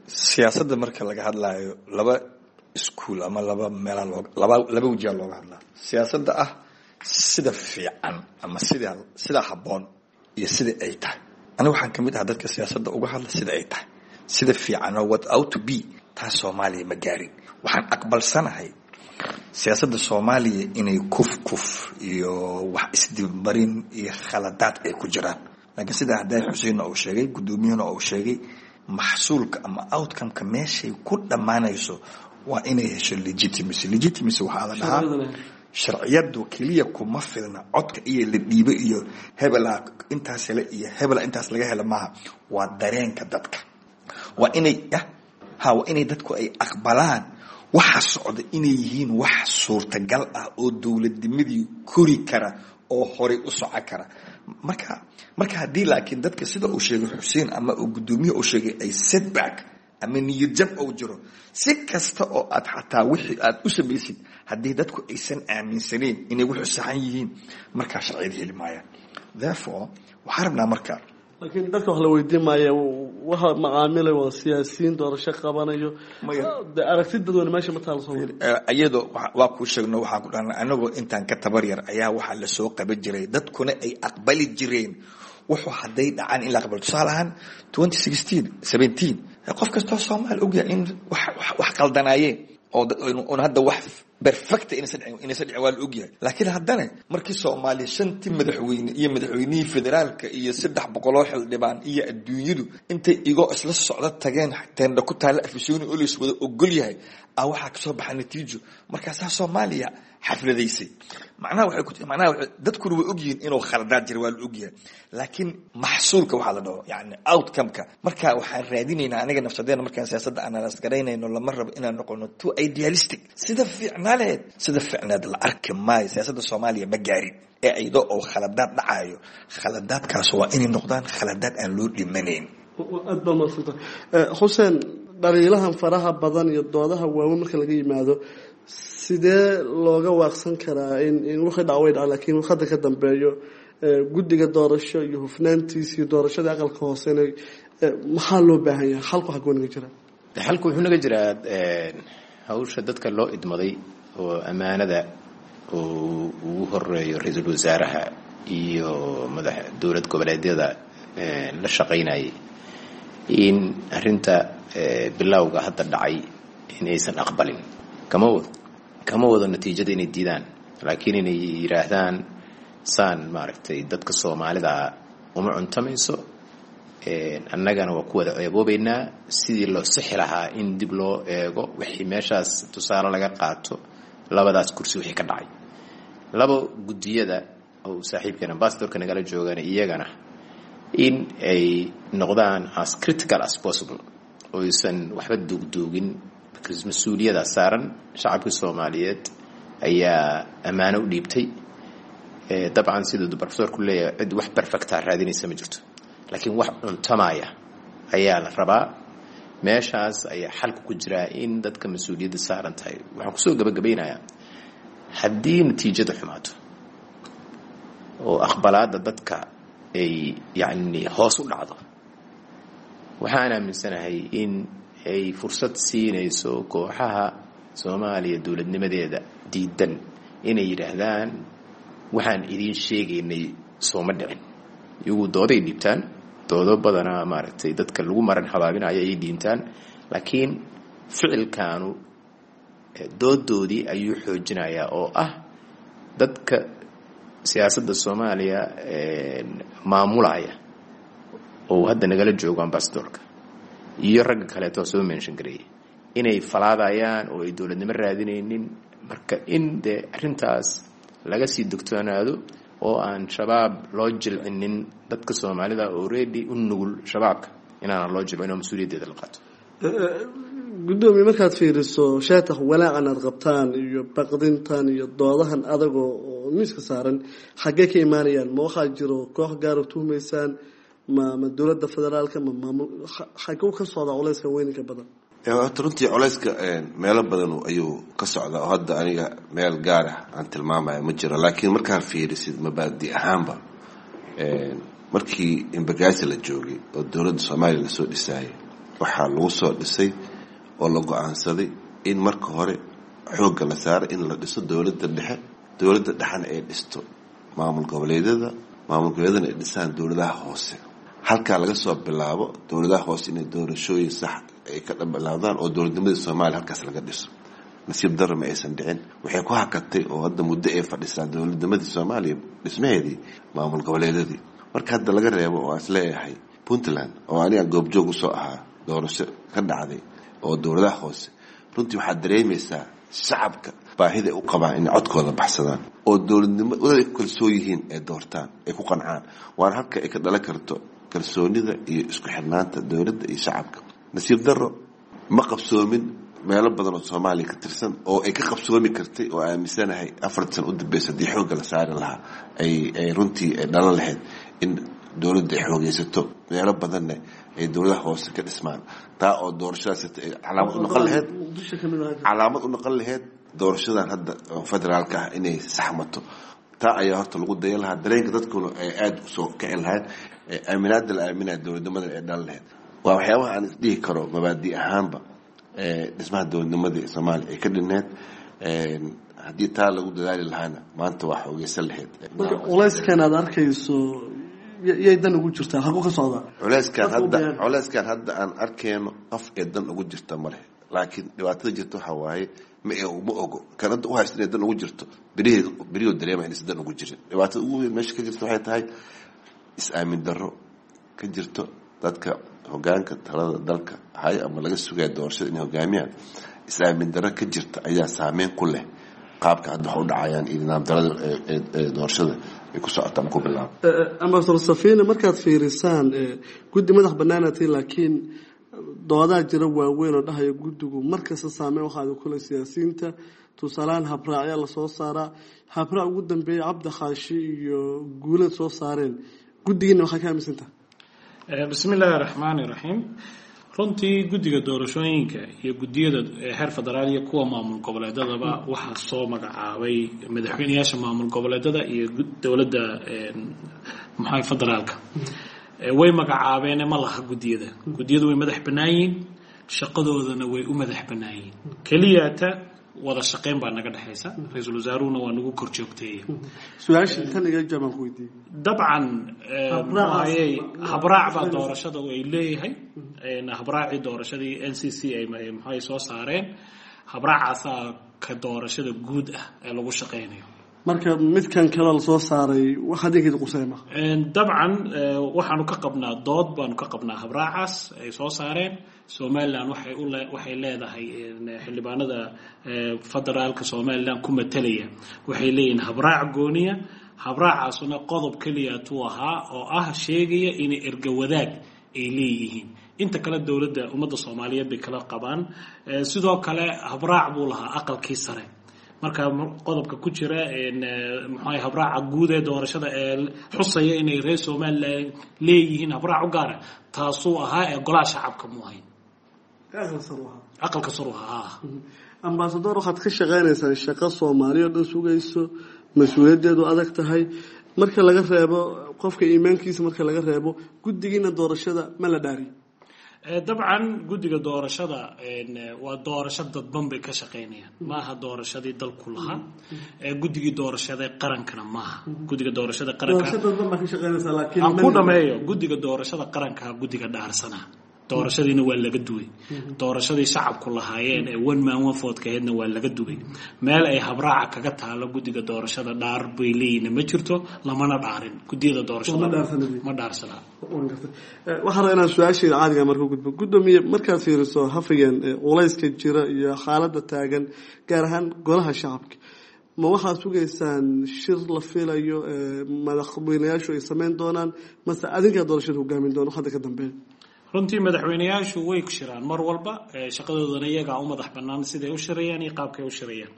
siyaasadda marka laga hadlaayo laba iskuul ama laba meelaa laba wajiha looga hadlaa. Siyaasadda ah sida fiican ama sida habboon iyo sida ay tahay. Aniga waxaan kamid ahaa dadka siyaasadda uga hadla sida ay tahay. Sida fiican oo what out to be taas Soomaaliya ma gaarin. Waxaan aqbalsanahay siyaasadda Soomaaliya inay kuf iyo wax isdibmarin iyo khaladaad ay ku jiraan. Laakiin sida Haddaan Xuseen uu sheegay, gudoomiyahana uu sheegay, maxsuulka ama outcome-ka meeshay ku dhamaanayso waa inay hesho legitimacy. Waxaa la dhahaa sharciyadu kaliya kuma filna codka iyo la dhiibo iyo hebela intaas hele iyo hebela intaas laga helo maaha. Waa dareenka dadka. Waa inay dadku ay aqbalaan waxa socda inay yihiin wax suurtagal ah oo dowladnimadii kori kara oo hore u soco kara. Marka haddii laakiin dadka sida uu sheegay Xuseen ama uu gudoomiye uu sheegay ay setback ama niyad jab oo jiro, si kasta oo aad xataa wixii aad u samaysid haddii dadku aysan aaminsaneen inay wuxuu saxan yihiin, markaa sharciyada heli maayaan. Therefore waxaan rabnaa markaa laakiin dadka wax la weydiin maayo waxa macaamilay waa siyaasiyiin doorasho qabanayo aragti dadweyne meesha ma taalo soo ayadoo waa ku sheegno waxaan ku dhahnaa anagoo intaan ka tabar yar ayaa waxa la soo qaban jiray dadkuna ay aqbali jireen wuxuu hadday dhacaan in la aqbalo. Tusaale ahaan 2016-17 qof kastoo Soomaali ogyahay in wax qaldanaayeen oo hadda wax perfect inaysan dhicin waa la ogyahay. Laakiin haddana markii Soomaaliya 5 madaxweyne iyo madaxweynihii federaalka iyo 300 xildhibaan iyo adduunyadu intay igoo isla socda tageen teenda ku taala afishooni oo lees wada ogol yahay waxaa ka soo baxay natiijo. Markaas Soomaaliya xafladaysay. macnaha dadkuna way ogyihiin inuu khaladaad jiro waa la ogyahay. Laakiin maxsuulka waxaa la dhaho yani outcome-ka marka waxaan raadinaynaa aniga nafsadeena markaan siyaasadda analyse garaynayno lama rabo inaan noqono too idealistic. Sida fiicnaad la arki maayo siyaasadda Soomaaliya ma gaarin ee ayadoo oo khaladaad dhacayo. Khaladaadkaas waa inay noqdaan khaladaad aan loo dhimanayn. aad baa maasanta Xuseen, dhaliilahan faraha badan iyo doodaha waaweyn marka laga yimaado sidee looga waaqsan karaa in wixii dhacay laakiin hadda ka dambeeyo guddiga doorasho iyo hufnaantiisa iyo doorashada aqalka hoose maxaa loo baahan yahay xalku xagoo naga jira? xalku wuxuu naga jiraa hawsha dadka loo idmaday oo amaanada oo ugu horeeyo ra'iisul wasaaraha iyo madaxa dowlad goboleedyada la shaqeynayay in arinta bilowga hadda dhacay in aysan aqbalin kama wada natiijada inay diidaan, laakiin inay yiraahdaan saan maaragtay dadka Soomaalida uma cuntamayso annagana waa ku wada eeboobaynaa sidii loo sixi lahaa in dib loo eego wixii meeshaas tusaale laga qaato labadaas kursi wixii ka dhacay. laba gudiyada oo saaxiibkeena ambassadorka nagala joogaan iyagana in ay noqdaan as critical as possible oo aysan waxba duugduugin because mas'uuliyadda saaran shacabka Soomaaliyeed ayaa amaano u dhiibtay. dabcan sidoo professorku leeyahay cid wax perfect ah raadinaysa ma jirto, laakiin wax cuntamaya ayaa la rabaa. meeshaas ayaa xalku ku jira in dadka mas'uuliyadda saaran tahay. waxaan kusoo gabagabeynayaa haddii natiijada xumaato oo aqbalaadda dadka ay yani hoos u dhacdo, waxaan aaminsanahay in ay fursad siinayso kooxaha Soomaaliya dowladnimadeeda diidan inay yiraahdaan waxaan idin sheegaynay sooma dhicin. iyagu dooday dhibtaan, doodo badana maaragtay dadka lagu maran habaabinayo ay dhiintaan, laakiin ficilkaanu doodoodii ayuu xoojinayaa oo ah dadka siyaasadda Soomaaliya maamulaya oo hadda nagala joogo ambassadorka iyo rag kale oo soo mention gareeyay inay falaadayaan oo ay dowladnimo raadinaynin. marka in de arintaas laga sii dogtoonaado oo aan shabaab loo jilcinin dadka Soomaalida already u nugul shabaabka inaan loo jilcino mas'uuliyaddeeda la qaato. gudoomiye markaad fiiriso sheetax walaacan aad qabtaan iyo baqdintan iyo doodahan adag oo miiska saaran xagee ka imaanayaan? ma waxaa jiro koox gaar ah tuumaysaan ma dowladda federaalka ma xagee ka socda culayska weynka badan? runtii culayska meelo badan ayuu ka socdaa oo hadda aniga meel gaar ah aan tilmaamaya ma jiro. laakiin markaan fiirisid mabaadi ahaanba markii imbagaasi la joogay oo dowladda Soomaaliya la soo dhisayay waxaa lagu soo dhisay oo la go-aansaday in marka hore xoogga la saaro in la dhiso dowladda dhexe, dowladda dhexena ay dhisto maamul goboleedyada, maamul goboleedyadana ay dhisaan dowladaha hoose. halkaa laga soo bilaabo dowladaha hoose inay doorashooyin sax ay ka bilaabdaan oo dowladnimadii Soomaaliya halkaas laga dhiso. nasiib darro ma aysan dhicin, waxay ku hakatay oo hadda muddo ay fadhisaa dowladnimadii Soomaaliya dhismaheedii maamul goboleedyadii. marka hadda laga reebo oo as leeyahay Puntland oo aniga goobjoog u soo ahaa doorasho ka dhacday oo dowladaha hoose, runtii waxaad dareemaysaa shacabka baahida ay u qabaan in codkooda baxsadaan oo dowladnimo ay ku kalsoon yihiin ay doortaan, ay ku qancaan. waana halka ay ka dhalan karto kalsoonida iyo isku xirnaanta dowladda iyo shacabka. nasiib darro ma qabsoomin meelo badan oo Soomaaliya ka tirsan oo ay ka qabsoomi kartay oo aaminsanahay 4 sano u dambeysay haddii xoogga la saari lahaa ay runtii ay dhalan lahayd in dowladda ay xoogaysato meelo badanna ay dowladaha hoose ka dhismaan. taa oo doorashadaas calaamad u noqon lahayd doorashadan hadda federaalka ah inay saxmato. taa ayaa horta lagu dayan lahaa, dareenka dadkuna ay aada u soo kici lahayd, aaminaada la aaminaya dowladnimada ay dhalan lahayd. waa waxyaabaha aan isdhihi karo mabaadi ahaanba dhismaha dowladnimadii Soomaaliya ay ka dhineed. haddii taa lagu dadaali lahaana maanta waa xoogaysan lahayd. marka culayskan aad arkayso yay dan ugu jirtaa, halku ka socdaa culayskan hadda aan arkayno qof ee dan ugu jirta ma leh, laakiin dhibaatada jirta waxa waaye ma ogo kan hadda u haysta inay dan ugu jirto beriyoo dareema inaysan dan ugu jirin. dhibaatada ugu weyn meesha ka jirta waxay tahay is-aamin darro ka jirto dadka hogaanka talada dalka hay ama laga sugaya doorashada inay hogaamiyaan. is-aamin darro ka jirta ayaa saameyn ku leh qaabka hadda wax u dhacayaan iyo nidaam darada doorashada ay ku socotaan ku bilaabo. Ambassador Safina, markaad fiirisaan guddi madax bannaanaatay laakiin doodaa jira waaweyn oo dhahaya guddigu markasta saameyn waxaada kule siyaasiyiinta. tusaalaan habraacyaa la soo saaraa, habraac ugu dambeeyay Cabdi Khaashi iyo Guulad soo saareen. guddigiina waxaa ka aaminsantaha? bismillaahi raxmaani raxiim. runtii guddiga doorashooyinka iyo guddiyada heer federaal iyo kuwa maamul goboleedadaba waxaa soo magacaabay madaxweynayaasha maamul goboleedada iyo dowladda federaalka. way magacaabeen ma laha guddiyadu way madax bannaan yihiin, shaqadoodana way u madax bannaan yihiin. keliyata wada shaqeyn baa naga dhexaysa, ra-iisul wasaaruhuna waa nagu kor joogteeya. su-aasha tan iga jaban ku weydiiyey. dabcan habraac baa doorashada ay leeyahay, habraacii doorashadii NCC ay soo saareen. habraacaasaa ka doorashada guud ah ee lagu shaqeynayo. marka midkan kale la soo saaray waxa dinkeeda qusayma. dabcan waxaanu ka qabnaa dood baanu ka qabnaa habraacaas ay soo saareen. Somaliland waxay leedahay xildhibaanada federaalka Somaliland ku matalaya waxay leeyihiin habraac gooniya. habraacaasuna qodob kaliya tuu ahaa oo ah sheegaya in erga wadaag ay leeyihiin. inta kale dowladda ummadda Soomaaliyeed bay kala qabaan. sidoo kale habraac buu lahaa aqalkii sare. marka qodobka ku jira habraaca guud ee doorashada ee xusaya inay reer Somaliland leeyihiin habraac u gaar ah, taasuu ahaa ee golaha shacabka mu ahayn, aqalka saruha. Ambassador, waxaad ka shaqeynaysaa shaqo Soomaaliya oo dhan sugayso, mas-uuliyadeedu adag tahay. marka laga reebo qofka iimaankiisa, marka laga reebo guddigiina doorashada ma la dhaariyo? dabcan guddiga doorashada waa doorasho dadban bay ka shaqeynayaan, maaha doorashadii dalku lahaa. guddigii doorashada qarankana maaha. guddiga doorashada qaranka dadban baa ka shaqeynaysaa, laakiin aan ku dhameeyo guddiga doorashada qaranka guddiga dhaarsana. doorashadiina waa laga duway. doorashadii shacabku lahaayeen ee one man one vote kaheedna waa laga duway. meel ay habraaca kaga taalo guddiga doorashada dhaar bay leeyihiin ma jirto, lamana dhaarin. guddiyada doorashada ma dhaarsana. waxaan rabaa inaan su-aashayda caadiga marka gudbo. guddoomiye, markaad fiiriso hafigeen culayska jira iyo xaaladda taagan gaar ahaan golaha shacabka, ma waxaad sugaysaan shir la filayo madaxweynayaashu ay sameyn doonaan, mase adinkaa doorashada hogaamin doona hadda ka dambeeya? runtii madaxweynayaashu way ku shiraan mar walba, shaqadoodana iyagaa u madax bannaan siday u shirayaan iyo qaabkay u shirayaan.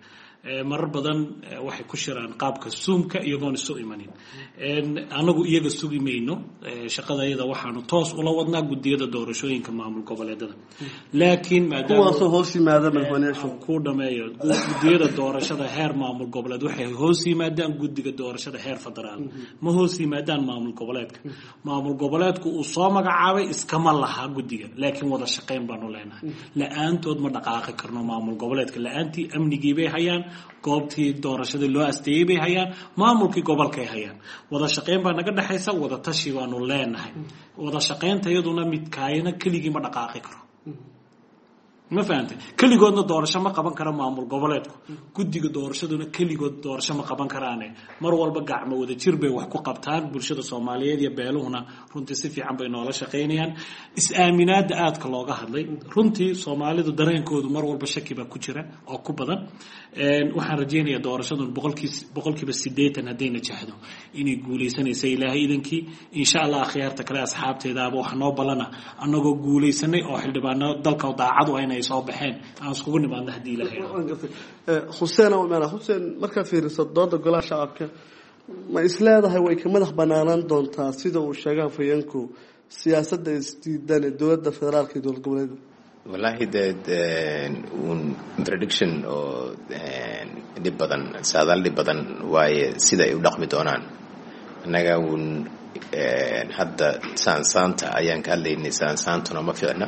marar badan waxay ku shiraan qaabka Zoom-ka iyagoon isu imanin anagu iyaga sugi mayno shaqadayada waxaanu toos ula wadnaa gudiyada doorashooyinka maamul goboleedada laakiin maadaama kuwaasoo hoos yimaada madaxweynayaashu ku dhameeyo gudiyada doorashada heer maamul goboleed waxay hoos yimaadaan gudiga doorashada heer federaal ma hoos yimaadaan maamul goboleedka maamul goboleedku uu soo magacaabay iskama laha gudiga laakiin wada shaqeyn baanu leenahay la'aantood ma dhaqaaqi karno maamul goboleedka la'aantii amnigii bay hayaan goobtii doorashada loo asteeyay bay hayaan maamulkii gobolkay hayaan wada shaqeyn baa naga dhaxaysa wada tashi baanu leenahay wada shaqeynta iyaduna mid kaayna keligii ma dhaqaaqi karo ma fahamtay keligoodna doorasho ma qaban kara maamul goboleedku gudiga doorashaduna keligood doorasho ma qaban karaane mar walba gacmo wada jir bay wax ku qabtaan bulshada Soomaaliyeed iyo beeluhuna runtii si fiican bay noola shaqeynayaan is-aaminaada aadka looga hadlay runtii Soomaalidu dareenkoodu mar walba shaki baa ku jira oo ku badan waxaan rajeynayaa doorashadun boqolkiiba 80 hadayna jahdo inay guuleysanayso Ilaahay idankii insha Allah khiyaarta kale asxaabteedaaba wax noo balana anagoo guuleysanay oo xildhibaano dalka daacad u ay soo baxeen aan iskugu nimaadna hadii Ilaahay Xuseen marka fiiriso dooda golaha shacabka ma isleedahay way ka madax banaanan doontaa sida uu sheegay Fayanku siyaasadda isdiidan ee dowladda federaalka iyo dowlad goboleedka wallahi un prediction oo dib badan waaye sida ay u dhaqmi doonaan annaga hadda saansaanta ayaan ka hadlaynay saansaantuna ma fiicna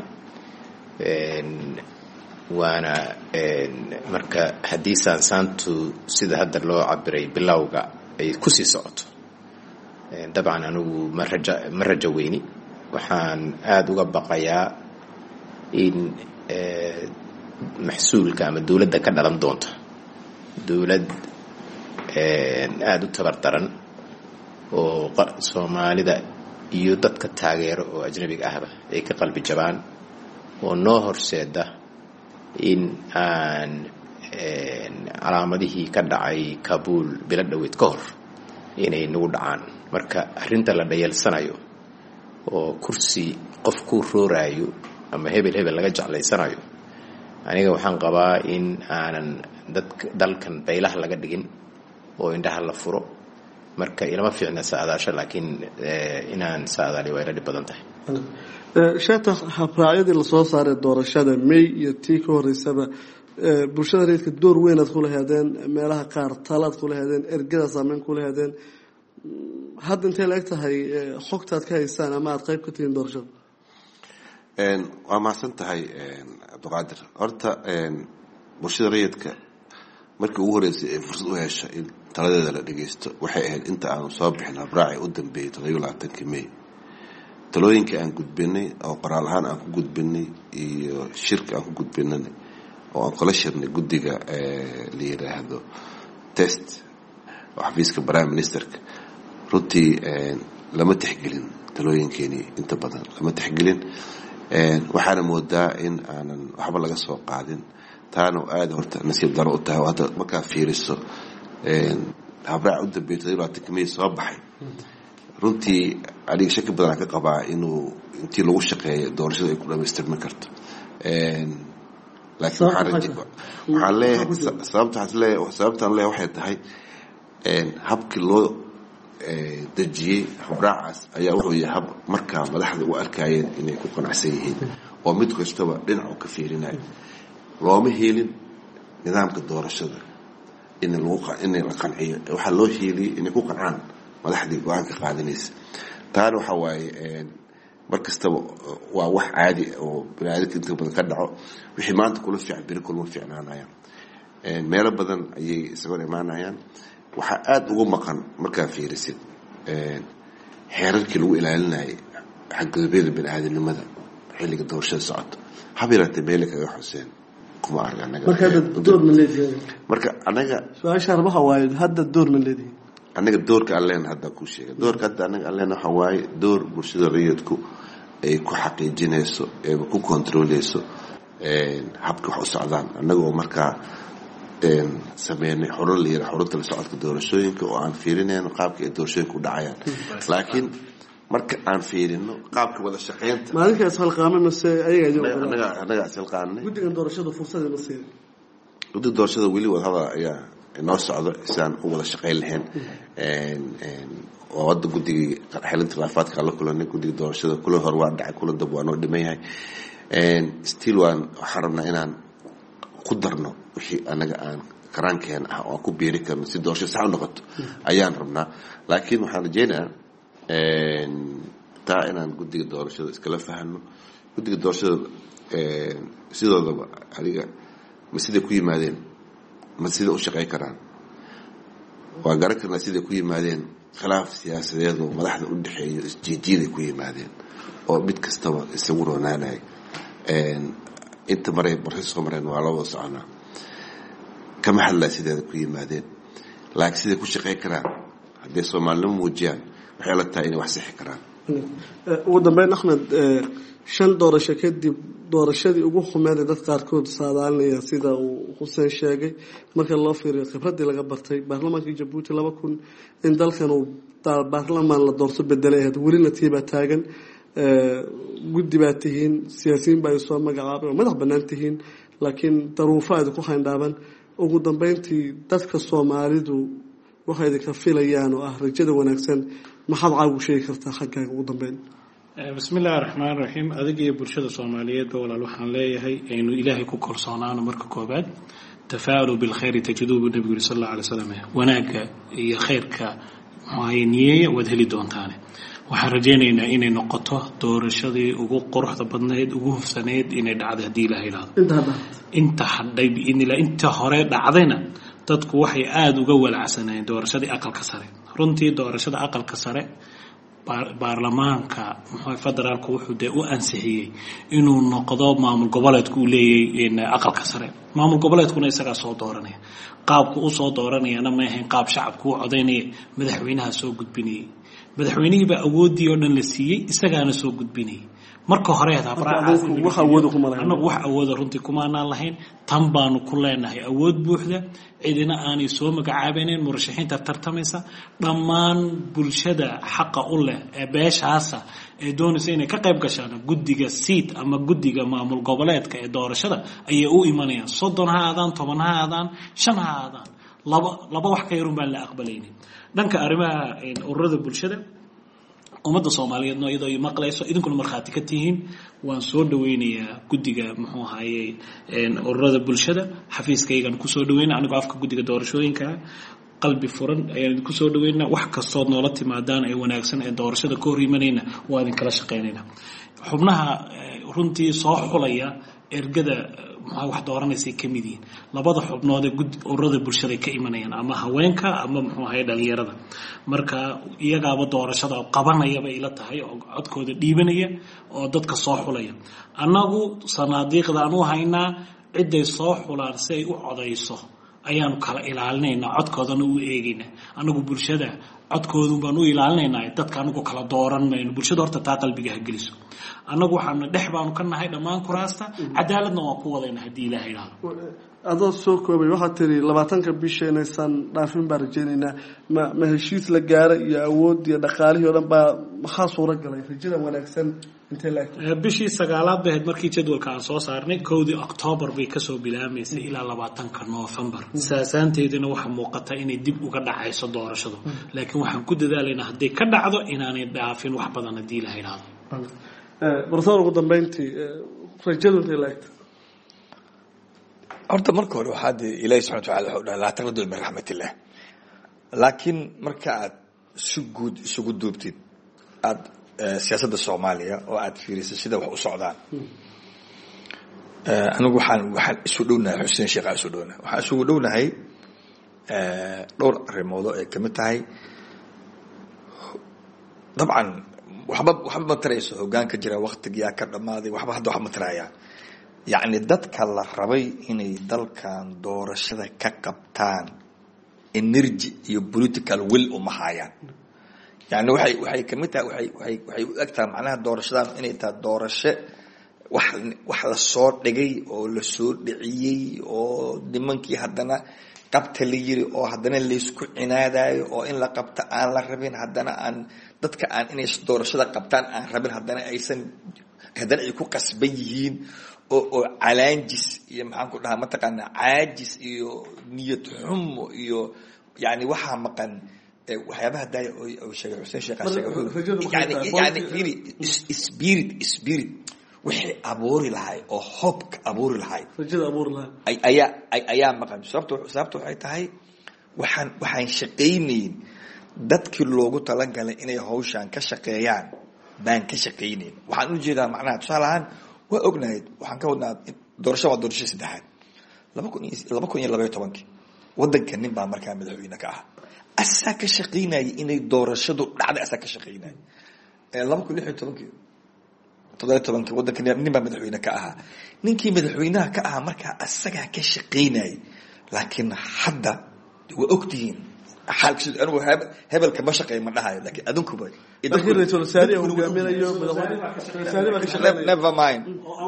waana marka haddii saansaantu sida hadda loo cabiray bilowga ay ku sii socoto dabcan anigu ma rajo weyni waxaan aada uga baqayaa in maxsuulka ama dowladda ka dhalan doonta dowlad aada u tabardaran oo Soomaalida iyo dadka taageero oo ajnabiga ahba ay ka qalbi jabaan oo noo horseeda in aan calaamadihii ka dhacay Kabul bila dhaweyd ka hor inay nagu dhacaan marka arrinta la dhayalsanayo oo kursi qof ku rooraayo ama hebel laga jeclaysanayo aniga waxaan qabaa in aanan dalkan baylaha laga dhigin oo indhaha la furo marka ilama fiicna saadaasho laakiin inaan saadaali way la badan tahay shata habraayadii la soo saaray doorashada May iyo tii ka horeysaba bulshada reedka door weyn aad ku lahaydeen meelaha qaar talaad ku lahaydeen ergada saameyn ku lahaydeen hadda intee la egtahay xogtaad ka haysaan ama aad qayb ka tihiin doorashada waa mahadsan tahay Abduqaadir horta bulshada reedka markii ugu horeysay ee fursad u heshay in taladeeda la dhageysto waxay ahayd inta aanu soo bixin habraaci u dambeeyay 27 May talooyinka aan gudbinay oo qoraal ahaan aan ku gudbinay iyo shirka aan ku gudbinay oo aan kala shirnay gudiga la yiraahdo test oo xafiiska prime ministerka runtii lama tixgelin talooyinkeeni inta badan lama tixgelin waxaana moodaa in aanan waxba laga soo qaadin taana aad horta nasiib daro u tahay hadda markaa fiiriso habraac u dambeeyay 27 May soo baxay runtii adiga shaki badan ka qabaa inuu intii lagu shaqeeyo doorashada ay ku dhameystirmi karto laakiin waxaan leeyahay sababtaan leeyahay waxay tahay habkii loo dejiyey habraacaas ayaa wuxuu yahay hab markaa madaxda u arkayeen inay ku qanacsan yihiin oo mid kastaba dhinac uu ka fiirinayo looma helin nidaamka doorashada in la qanciyo waxaa loo heliyay inay ku qancaan madaxdii go'aanka qaadanaysa taana waxa waaye markastaba waa wax caadi oo bini'aadamka inta badan ka dhaco wixii maanta kula fiican beri kulma fiicnaanayaan meelo badan ayay isagoo imaanayaan waxaa aada ugu maqan markaa fiirisid xeerarkii lagu ilaalinayay xadgudubyada bini'aadanimada xilliga doorashada socoto haba yaraatee meele kaga xuseen kuma arag marka anaga su-aasha arbaha waayo hadda door ma leedihin anaga doorka alleen hadda ku sheegay doorka hadda anaga alleen waxa waaye door bulshada rayidku ay ku xaqiijinayso ee ku controleyso habka wax u socdaan anagoo markaa sameynay xorun la yiraahdo xorunta la socodka doorashooyinka oo aan fiirinayno qaabka ay doorashooyinku u dhacayaan laakiin marka aan fiirino qaabka wada shaqeynta maalinkaas halqaamay mase ayaga anaga halqaamay gudigan doorashada fursad ma siiyay guddiga doorashada weli wadahadal ayaa inoo socdo sidaan u wada shaqayn lahayn oo hadda guddigii xelinta khilaafaadka la kulanay guddiga doorashada kulan hor waa dhacay kulan dab waa noo dhiman yahay still waxaan rabnaa inaan ku darno wixii anaga aan karaankeena ah oo aan ku biiri karno si doorashada sax u noqoto ayaan rabnaa laakiin waxaan rajaynayaa taa inaan guddiga doorashada iskala fahano guddiga doorashada sidoodaba adiga ma siday ku yimaadeen ma sida u shaqay karaan waa garan karnaa siday ku yimaadeen khilaaf siyaasadeed oo madaxda u dhexeeyo isjiijiyaday ku yimaadeen oo mid kastaba isagu roonaanay inta maray barris soo mareen waa la wada soconaa kama hadlaa sideeda ku yimaadeen laakiin siday ku shaqay karaan hadday soomaalnimo muujiyaan waxay la tahay inay wax sixi karaan ugu dambeyn Axmed 5 doorasho kadib doorashadii ugu xumeed dad qaarkood saadaalinaya sida uu Xuseen sheegay marka loo fiiriyo khibradii laga bartay baarlamaanka Djibouti 2000 in dalkan uu baarlamaan la doorto bedelay weli natiiba taagan guddi baa tihiin siyaasiyiin baa soo magacaabay madax banaan tihiin laakiin daruufaad ku xindaaban ugu dambeyntii dadka Soomaalidu waxay ka filayaan oo ah rajada wanaagsan maxaad caawu sheegi kartaa xaggaaga ugu dambeyn بسم الله الرحمن الرحيم أدقي برشاد الصوماليات بولا لوحان ليهي إنه إلهي كوكل صانعنا مركا كوباد تفاعلوا بالخير تجدوه بالنبي صلى الله عليه وسلم وناك يا خيرك معينية ودهلي دون تاني وحرجينا إني نقطة دور الشدي وقو قرح تبضنيد وقو في سنيد إني دعاد هدي لهي لهذا انت حدي بإني لا انت هريد دعادينا تدكو وحي آد وقوال عسنين دور الشدي أقل كسري رنتي دور الشدي أقل كسري baarlamaanka federaalku wuxuu u ansixiyay inuu noqdo maamul goboleedku leeyahay aqalka sare maamul goboleedkuna isaga soo dooranaya qaabku uu soo dooranayana ma ahayn qaab shacabku u codeynay madaxweynaha soo gudbinay madaxweynihiiba awoodii oo dhan la siiyay isagaana soo gudbinay marka hore wax awood runtii kuma aan lahayn tan baanu ku leenahay awood buuxda cidina aanay soo magacaabeyneen murashaxiinta tartamaysa dhammaan bulshada xaqa u leh ee beeshaasa ee doonaysa inay ka qayb gashaan guddiga seat ama guddiga maamul goboleedka ee doorashada ayay u imanayaan 30 ha aadaan 10 ha aadaan 5 ha aadaan laba wax ka yarun baan la aqbalaynin dhanka arrimaha ururada bulshada ummadda Soomaaliyeed iyadoo ay maqlayso idinkuna marxaati ka tihiin waan soo dhaweynayaa guddiga muxuu ahaayay ururada bulshada xafiiskaygan ku soo dhaweynaa anigoo afka guddiga doorashooyinka qalbi furan ayaan ku soo dhaweynaa wax kastoo noola timaadaan ee wanaagsan ee doorashada ka hor imanayna waa idin kala shaqeynayna xubnaha runtii soo xulaya ergada wax dooranaysa kamidii labada xubnood ee ururada bulshada ka imanayaan ama haweenka ama muxuu ahaay dhalinyarada marka iyagaaba doorashada qabanayaba ila tahay oo codkooda dhiibanaya oo dadka soo xulaya anagu sanaadiiqdaan u haynaa ciday soo xulaan si ay u codayso ayaanu kala ilaalinaynaa codkoodana u eegaynaa anagu bulshada codkoodu baan u ilaalinaynaa dadka anagu kala dooran mayno bulshada horta taa qalbiga ha geliso anagu waxaanu dhex baanu ka nahay dhammaan kuraasta cadaaladna waan ku wadayna haddii ilaahay yidhaahdo adoo soo koobay waxaad tiri 20ka bisheenaysan dhaafin baan rajaynaynaa ma heshiis la gaaray iyo awood iyo dhaqaalihii oo dhan baa maxaa suura galay rajada wanaagsan intee la bishii 9aad bayd markii jadwalka aan soo saarnay 1 October bay ka soo bilaabaysay ilaa 20ka November saasaanteedina waxa muuqata inay dib uga dhacayso doorashadu laakiin waxaan ku dadaalaynaa haddii ka dhacdo inaanay dhaafin wax badan haddii ilaahay yidhaahdo barsoor ugu dambeyntii rajadu intee la egta horta marka hore waxaad ilaahay subxaanahu wa ta'aala wuxuu dhahay laa taqnatu min raxmatillah laakiin marka aad si guud isugu duubtid aad siyaasadda Soomaaliya oo aad fiirisid sida wax u socdaan anigu waxaan isu dhownahay Xuseen Sheekh isu dhownahay waxaan isugu dhownahay dhowr arrimood oo ay kamid tahay dabcan waxba ma tarayso hoggaanka jira waqtiga ka dhamaaday waxba hadda wax ma taraya يعني dadka la rabay inay dalkan doorashada ka qabtaan energy iyo political will uma hayaan يعني waxay kamid tahay waxay u egtaa macnaha doorashadan inay tahay doorasho wax la soo dhigay oo la soo dhiciyay oo nimankii haddana qabta la yiri oo haddana la isku cinaadayo oo in la qabta aan la rabin haddana aan dadka aan inay doorashada qabtaan aan rabin haddana aysan haddana ay ku qasban yihiin oo calaanjis iyo maxaan ku dhahaa mataqaanaa caajis iyo niyad xumo iyo yani waxaa maqan waxyaabaha daaya oo sheegay xuseen sheekh spirit wixii abuuri lahay oo hoobka abuuri lahay ayaa maqan. sababta waxay tahay waxaan shaqaynayn dadkii loogu talagalay inay hawshaan ka shaqeeyaan baan ka shaqaynayn. waxaan u jeedaa macnaha tusaale ahaan waa ognahay waxaan ka wadnaa doorasho waa doorashada saddexaad 2012 wadanka nin baa markaa madaxweyne ka ah asaa ka shaqaynaya inay doorashadu dhacday asaa ka shaqaynaya 2016 wadanka nin baa madaxweyne ka ahaa ninkii madaxweynaha ka ahaa markaa asagaa ka shaqaynayay laakiin hadda waa ogtihiin xaalkiisu anigu hebelka ma shaqeey ma dhahayo laakiin adunkuba never mind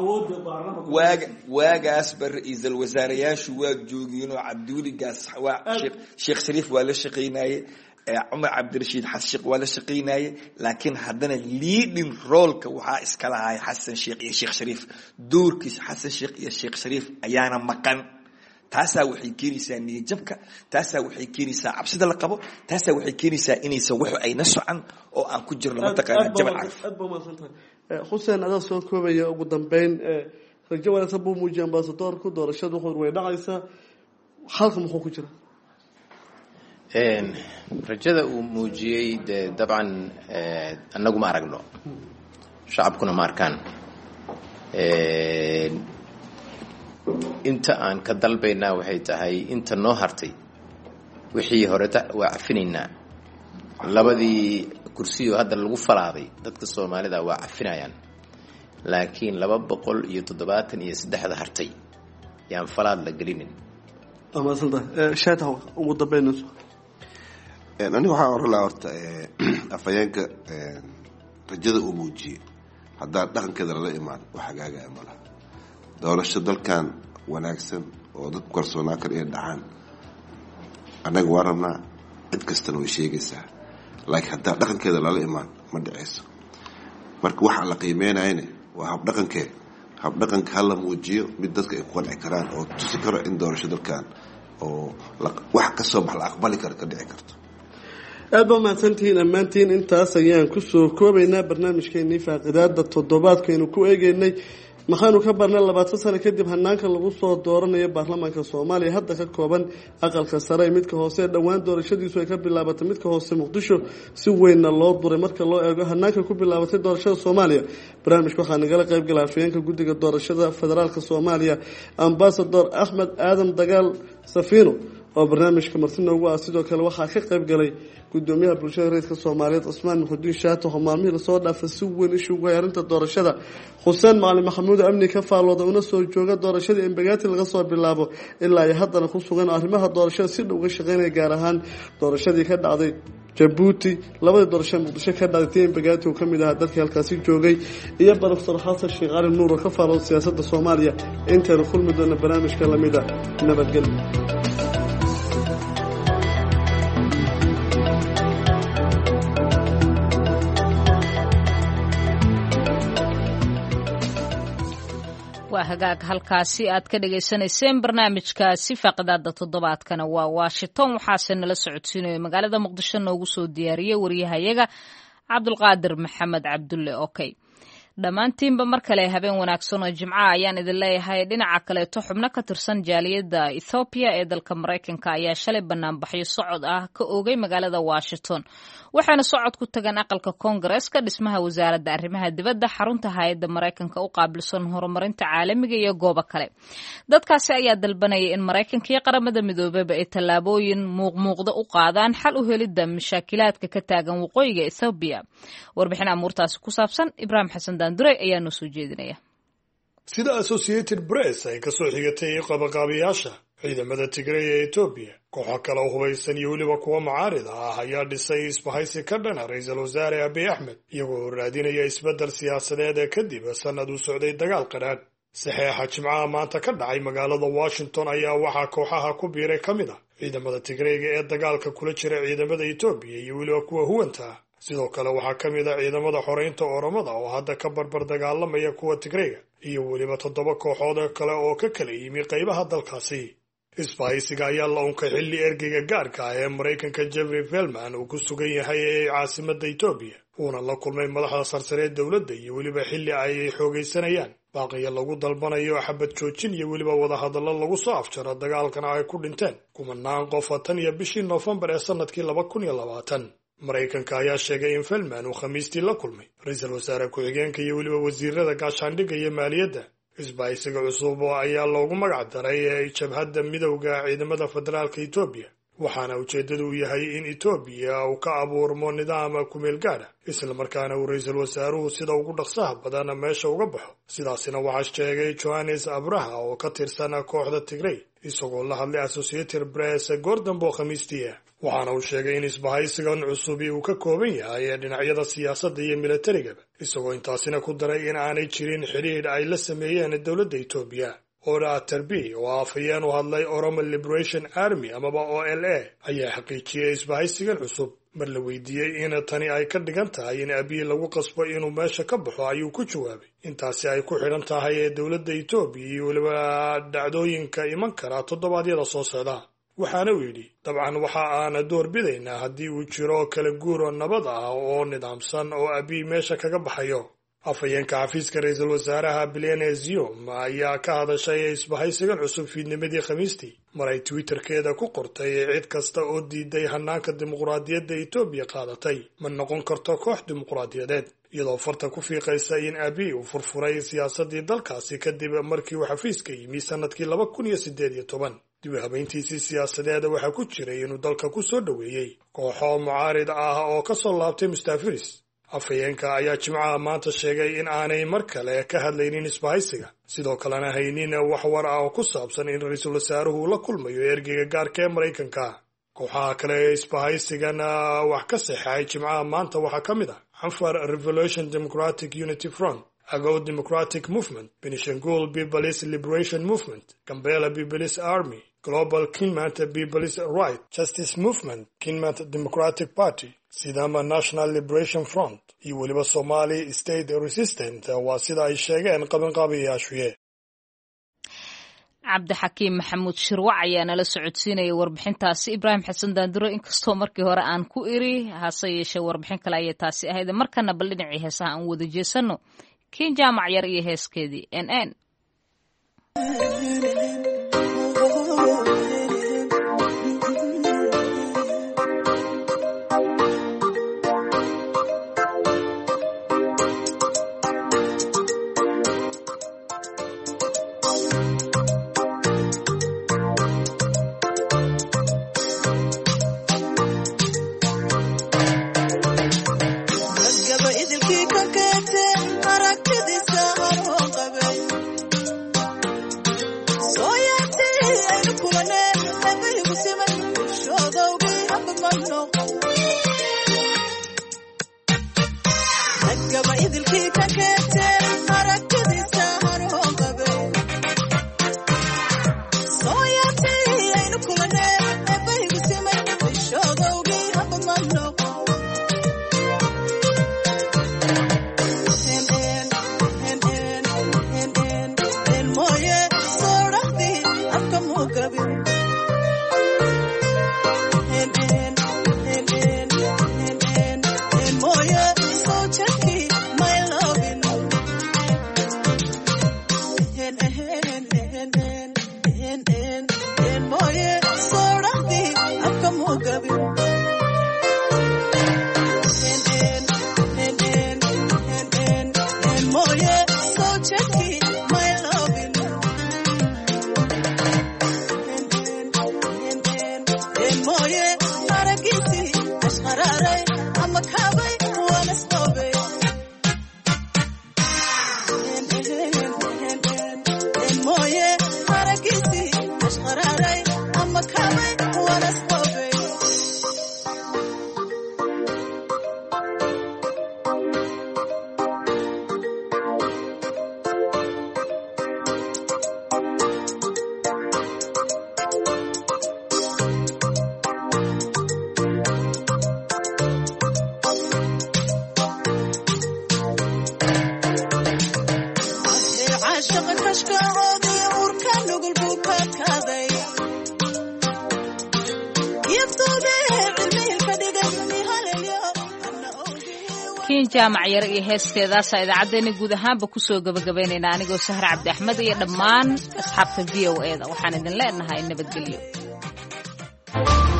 waagaasba ra-iisul wasaarayaashu waa joogiyeen oo cabdiweligaas waa sheekh shariif waa la shaqaynaye cumar cabdirashiid xasan sheekh waa la shaqaynaye laakiin haddana leading roolka waxaa iska lahay xasan sheekh iyo sheekh shariif doorkiisa xasan sheekh iyo sheekh shariif ayaana maqan. taasaa waxay keenaysaa niyadjabka, taasaa waxay keenaysaa cabsida la qabo, taasaa waxay keenaysaa inaysan wax ayna socan oo aan ku jirno mataqaanaa jabal caraf. aad baa mahadsantahay xuseen adaa soo koobaya ugu dambeyn rajo wanaagsan buu muujiyay ambasadoorku doorashadu way dhacaysaa halka muxuu ku jira rajada uu muujiyey dee dabcan annagu ma aragno shacabkuna ma arkaan inta aan ka dalbaynaa waxay tahay inta noo hartay wixii horeta waa cafinaynaa labadii kursiyo hadda lagu falaaday dadka Soomaalida waa cafinayaan laakiin 273 hartay yaan falaad la gelinin ama salda shaataw ugu dambeynayso anigu waxaan oran lahaa horta afayeenka rajada uu muujiyey haddaa dhaqankeeda lala imaan wax hagaaga ma laha doorasho dalkan wanaagsan oo dadku kalsoonaa kar inay dhacaan annaga waa rabnaa cid kastana way sheegaysaa laakiin haddaa dhaqankeeda lala imaan ma dhacayso marka waxaa la qiimeynayana waa habdhaqanka hala muujiyo mid dadka ay ku qanci karaan oo tusi karo in doorasho dalkan oo wax ka soo bax la aqbali karo ka dhici karto. aad baa mahadsantihiin ammaantiin intaas ayaan kusoo koobaynaa barnaamijkeenii faaqidaada toddobaadkaynu ku eegeynay maxaanu ka barnay 20 sano kadib hanaanka lagu soo dooranayo baarlamaanka Soomaaliya hadda ka kooban aqalka sare midka hoose dhawaan doorashadiisu ay ka bilaabatay midka hoose Muqdisho si weyn loo duray marka loo eego hanaanka ku bilaabatay doorashada Soomaaliya. barnaamijka waxaa nagala qayb galay afayeenka guddiga doorashada federaalka Soomaaliya ambassador Ahmed Aadan Dagaal Safiino oo barnaamijka marti noogu ah sidoo kale waxaa ka qayb galay gudoomiyaha bulshada rayidka Soomaaliyeed Usmaan Muxudiin Shaato oo maalmihii la soo dhaafay si weyn isugu yaarinta doorashada Xuseen Macalin Maxamuud amni ka faalooda una soo jooga doorashada Embagaati laga soo bilaabo ilaa ay haddana ku sugan arrimaha doorashada si dhow uga shaqeynaya gaar ahaan doorashadii ka dhacday Djibouti labadii doorasho Muqdisho ka dhacday Embagaati oo kamid ah dadkii halkaasi joogay iyo Professor Xasan Sheekh Cali Nuur oo ka faalooda siyaasadda Soomaaliya inta kulmi doona barnaamijka lamida nabadgelyo. waa hagaag halkaasi aad ka dhageysanayseen barnaamijkaasi faaqidaada toddobaadkana waa Washington waxaase nala socodsiinaya magaalada Muqdisho noogu soo diyaariyay wariyahayaga Cabdulqaadir Maxamed Cabdulle. Okay, dhammaantiinba mar kale habeen wanaagsan oo Jimco ayaan idin leeyahay. dhinaca kaleeto xubno ka tirsan jaaliyadda Ethiopia ee dalka Mareykanka ayaa shalay banaanbaxyo socod ah ka oogay magaalada Washington waxaana socod ku tagan aqalka Congress-ka dhismaha wasaaradda arrimaha dibadda xarunta hay'adda Mareykanka u qaabilsan horumarinta caalamiga iyo goobo kale. dadkaasi ayaa dalbanayay in Mareykanka iyo qaramada midoobay ay tallaabooyin muuqda u qaadaan xal u helidda mashaakilaadka ka taagan waqooyiga Ethiopia. warbixin amuurtaasi ku saabsan Ibrahim Xasan Daandure ayaa noo soo jeedinaya. sida Associated Press ay ka soo xigatay qabaqaabiyaasha ciidamada Tigray ee Ethiopia kooxo kale oo hubaysan iyo weliba kuwa mucaarid ah ayaa dhisay isbahaysi ka dhan ah ra'iisul wasaare Abiy Ahmed iyagoo raadinaya isbeddel siyaasadeed kadib sanad u socday dagaal qadhaadh. saxeexa Jimcaha maanta ka dhacay magaalada Washington ayaa waxaa kooxaha ku biiray ka mid ah ciidamada Tigrayga ee dagaalka kula jira ciidamada Ethiopia iyo weliba kuwa huwanta sidoo kale waxaa ka mid a ciidamada xoreynta oromada oo hadda ka barbar dagaalamaya kuwa tigrayga iyo weliba 7 kooxood kale oo ka kala yimi qaybaha dalkaasi. isbahaysiga ayaa la unkay xilli ergeyga gaarka ah ee Mareykanka Jeffrey Feltman uu ku sugan yahay caasimadda Itoobiya uuna la kulmay madaxda sarsare ee dowladda iyo weliba xilli ay xoogaysanayaan baaqiya lagu dalbanayo xabad joojin iyo weliba wada hadallo lagu soo afjaro dagaalkana ay ku dhinteen kumanaan qof tan iyo bishii Noofambar ee sanadkii 2020. Mareykanka ayaa sheegay in Feltman uu Khamiistii la kulmay ra'iisul wasaare ku-xigeenka iyo weliba wasiirada gaashaandhigga iyo maaliyadda. isbahaysiga cusub ayaa loogu magac daray jabhadda midowga ciidamada federaalka Itoobiya waxaana ujeedadu yahay in Itoobiya uu ka abuurmo nidaam ku meel gaar ah isla markaana uu ra'iisul wasaaruhu sida ugu dhaqsaha badan meesha uga baxo. sidaasina waxaa sheegay Johannes Abraha oo ka tirsan kooxda Tigray isagoo la hadlay Associated Press Gordon Bo Khamiistii. waxaana uu sheegay in isbahaysigan cusub uu ka kooban yahay dhinacyada siyaasadda iyo militariga isagoo intaasina ku daray in aanay jirin xiriir ay la sameeyeen dowladda Itoobiya. Ora Terbi oo afayeen u hadlay Oromo Liberation Army amaba OLA ayaa xaqiijiyay isbahaysigan cusub mar la weydiiyey in tani ay ka dhigan tahay in Abiy lagu qasbo inuu meesha ka baxo ayuu ku jawaabay intaasi ay ku xidhan tahay dowladda Itoobiya iyo weliba dhacdooyinka iman kara toddobaadyada soo socda. waxaana uu yidhi dabcan waxa aan door bidaynaa haddii uu jiro kala guur nabad ah oo nidaamsan oo Abiy meesha kaga baxayo. afayeenka xafiiska ra'iisul wasaaraha Bilene Zium ayaa ka hadashay isbahaysigan cusub fiidnimadii Khamiistii mar ay Twitterkeeda ku qortay cid kasta oo diiday hanaanka dimuqraadiyadda Itoobiya qaadatay ma noqon karto koox dimuqraadiyadeed iyadoo farta ku fiiqaysa in Abiy uu furfuray siyaasaddii dalkaasi kadib markii uu xafiiska yimi sanadkii 2018. dib u habeyntiisii siyaasadeed waxaa ku jiray inuu dalka ku soo dhaweeyay kooxo mucaarid ah oo ka soo laabtay Mustafiris. afayeenka ayaa Jimcaha maanta sheegay in aanay mar kale ka hadlaynin isbahaysiga sidoo kalena haynin wax war ah oo ku saabsan in ra'iisul wasaaruhu la kulmayo ergeyga gaarka ee Mareykanka. kooxaha kale ee isbahaysigan wax ka saxay Jimcaha maanta waxaa ka mid ah Afar Revolution Democratic Unity Front, Ago Democratic Movement, Benishangul People's Liberation Movement, Gambela People's Army, Global Kinmant People's Right Justice Movement, Kinmant Democratic Party, Sidama National Liberation Front iyo weliba Somali State Resistance waa sida ay sheegeen qabanqaabiyaashuye. cabdixakiim maxamuud shirwac ayaa nala socodsiinaya warbixintaasi. Ibraahim xasan daanduro inkastoo markii hore aan ku iri hase yeeshee warbixin kale ayay taasi ahayd. markana bal dhinacii heesaha aan wada jeesano kiin jaamac yar iyo heeskeedii NN. My loving kiin jaamac yar iyo heesteedaasa idaacaddeenna guud ahaanba kusoo gabagabaynayna anigoo sahar cabdi axmed iyo dhammaan asxaabta v o e da waxaan idin leenahay nabadgelyo.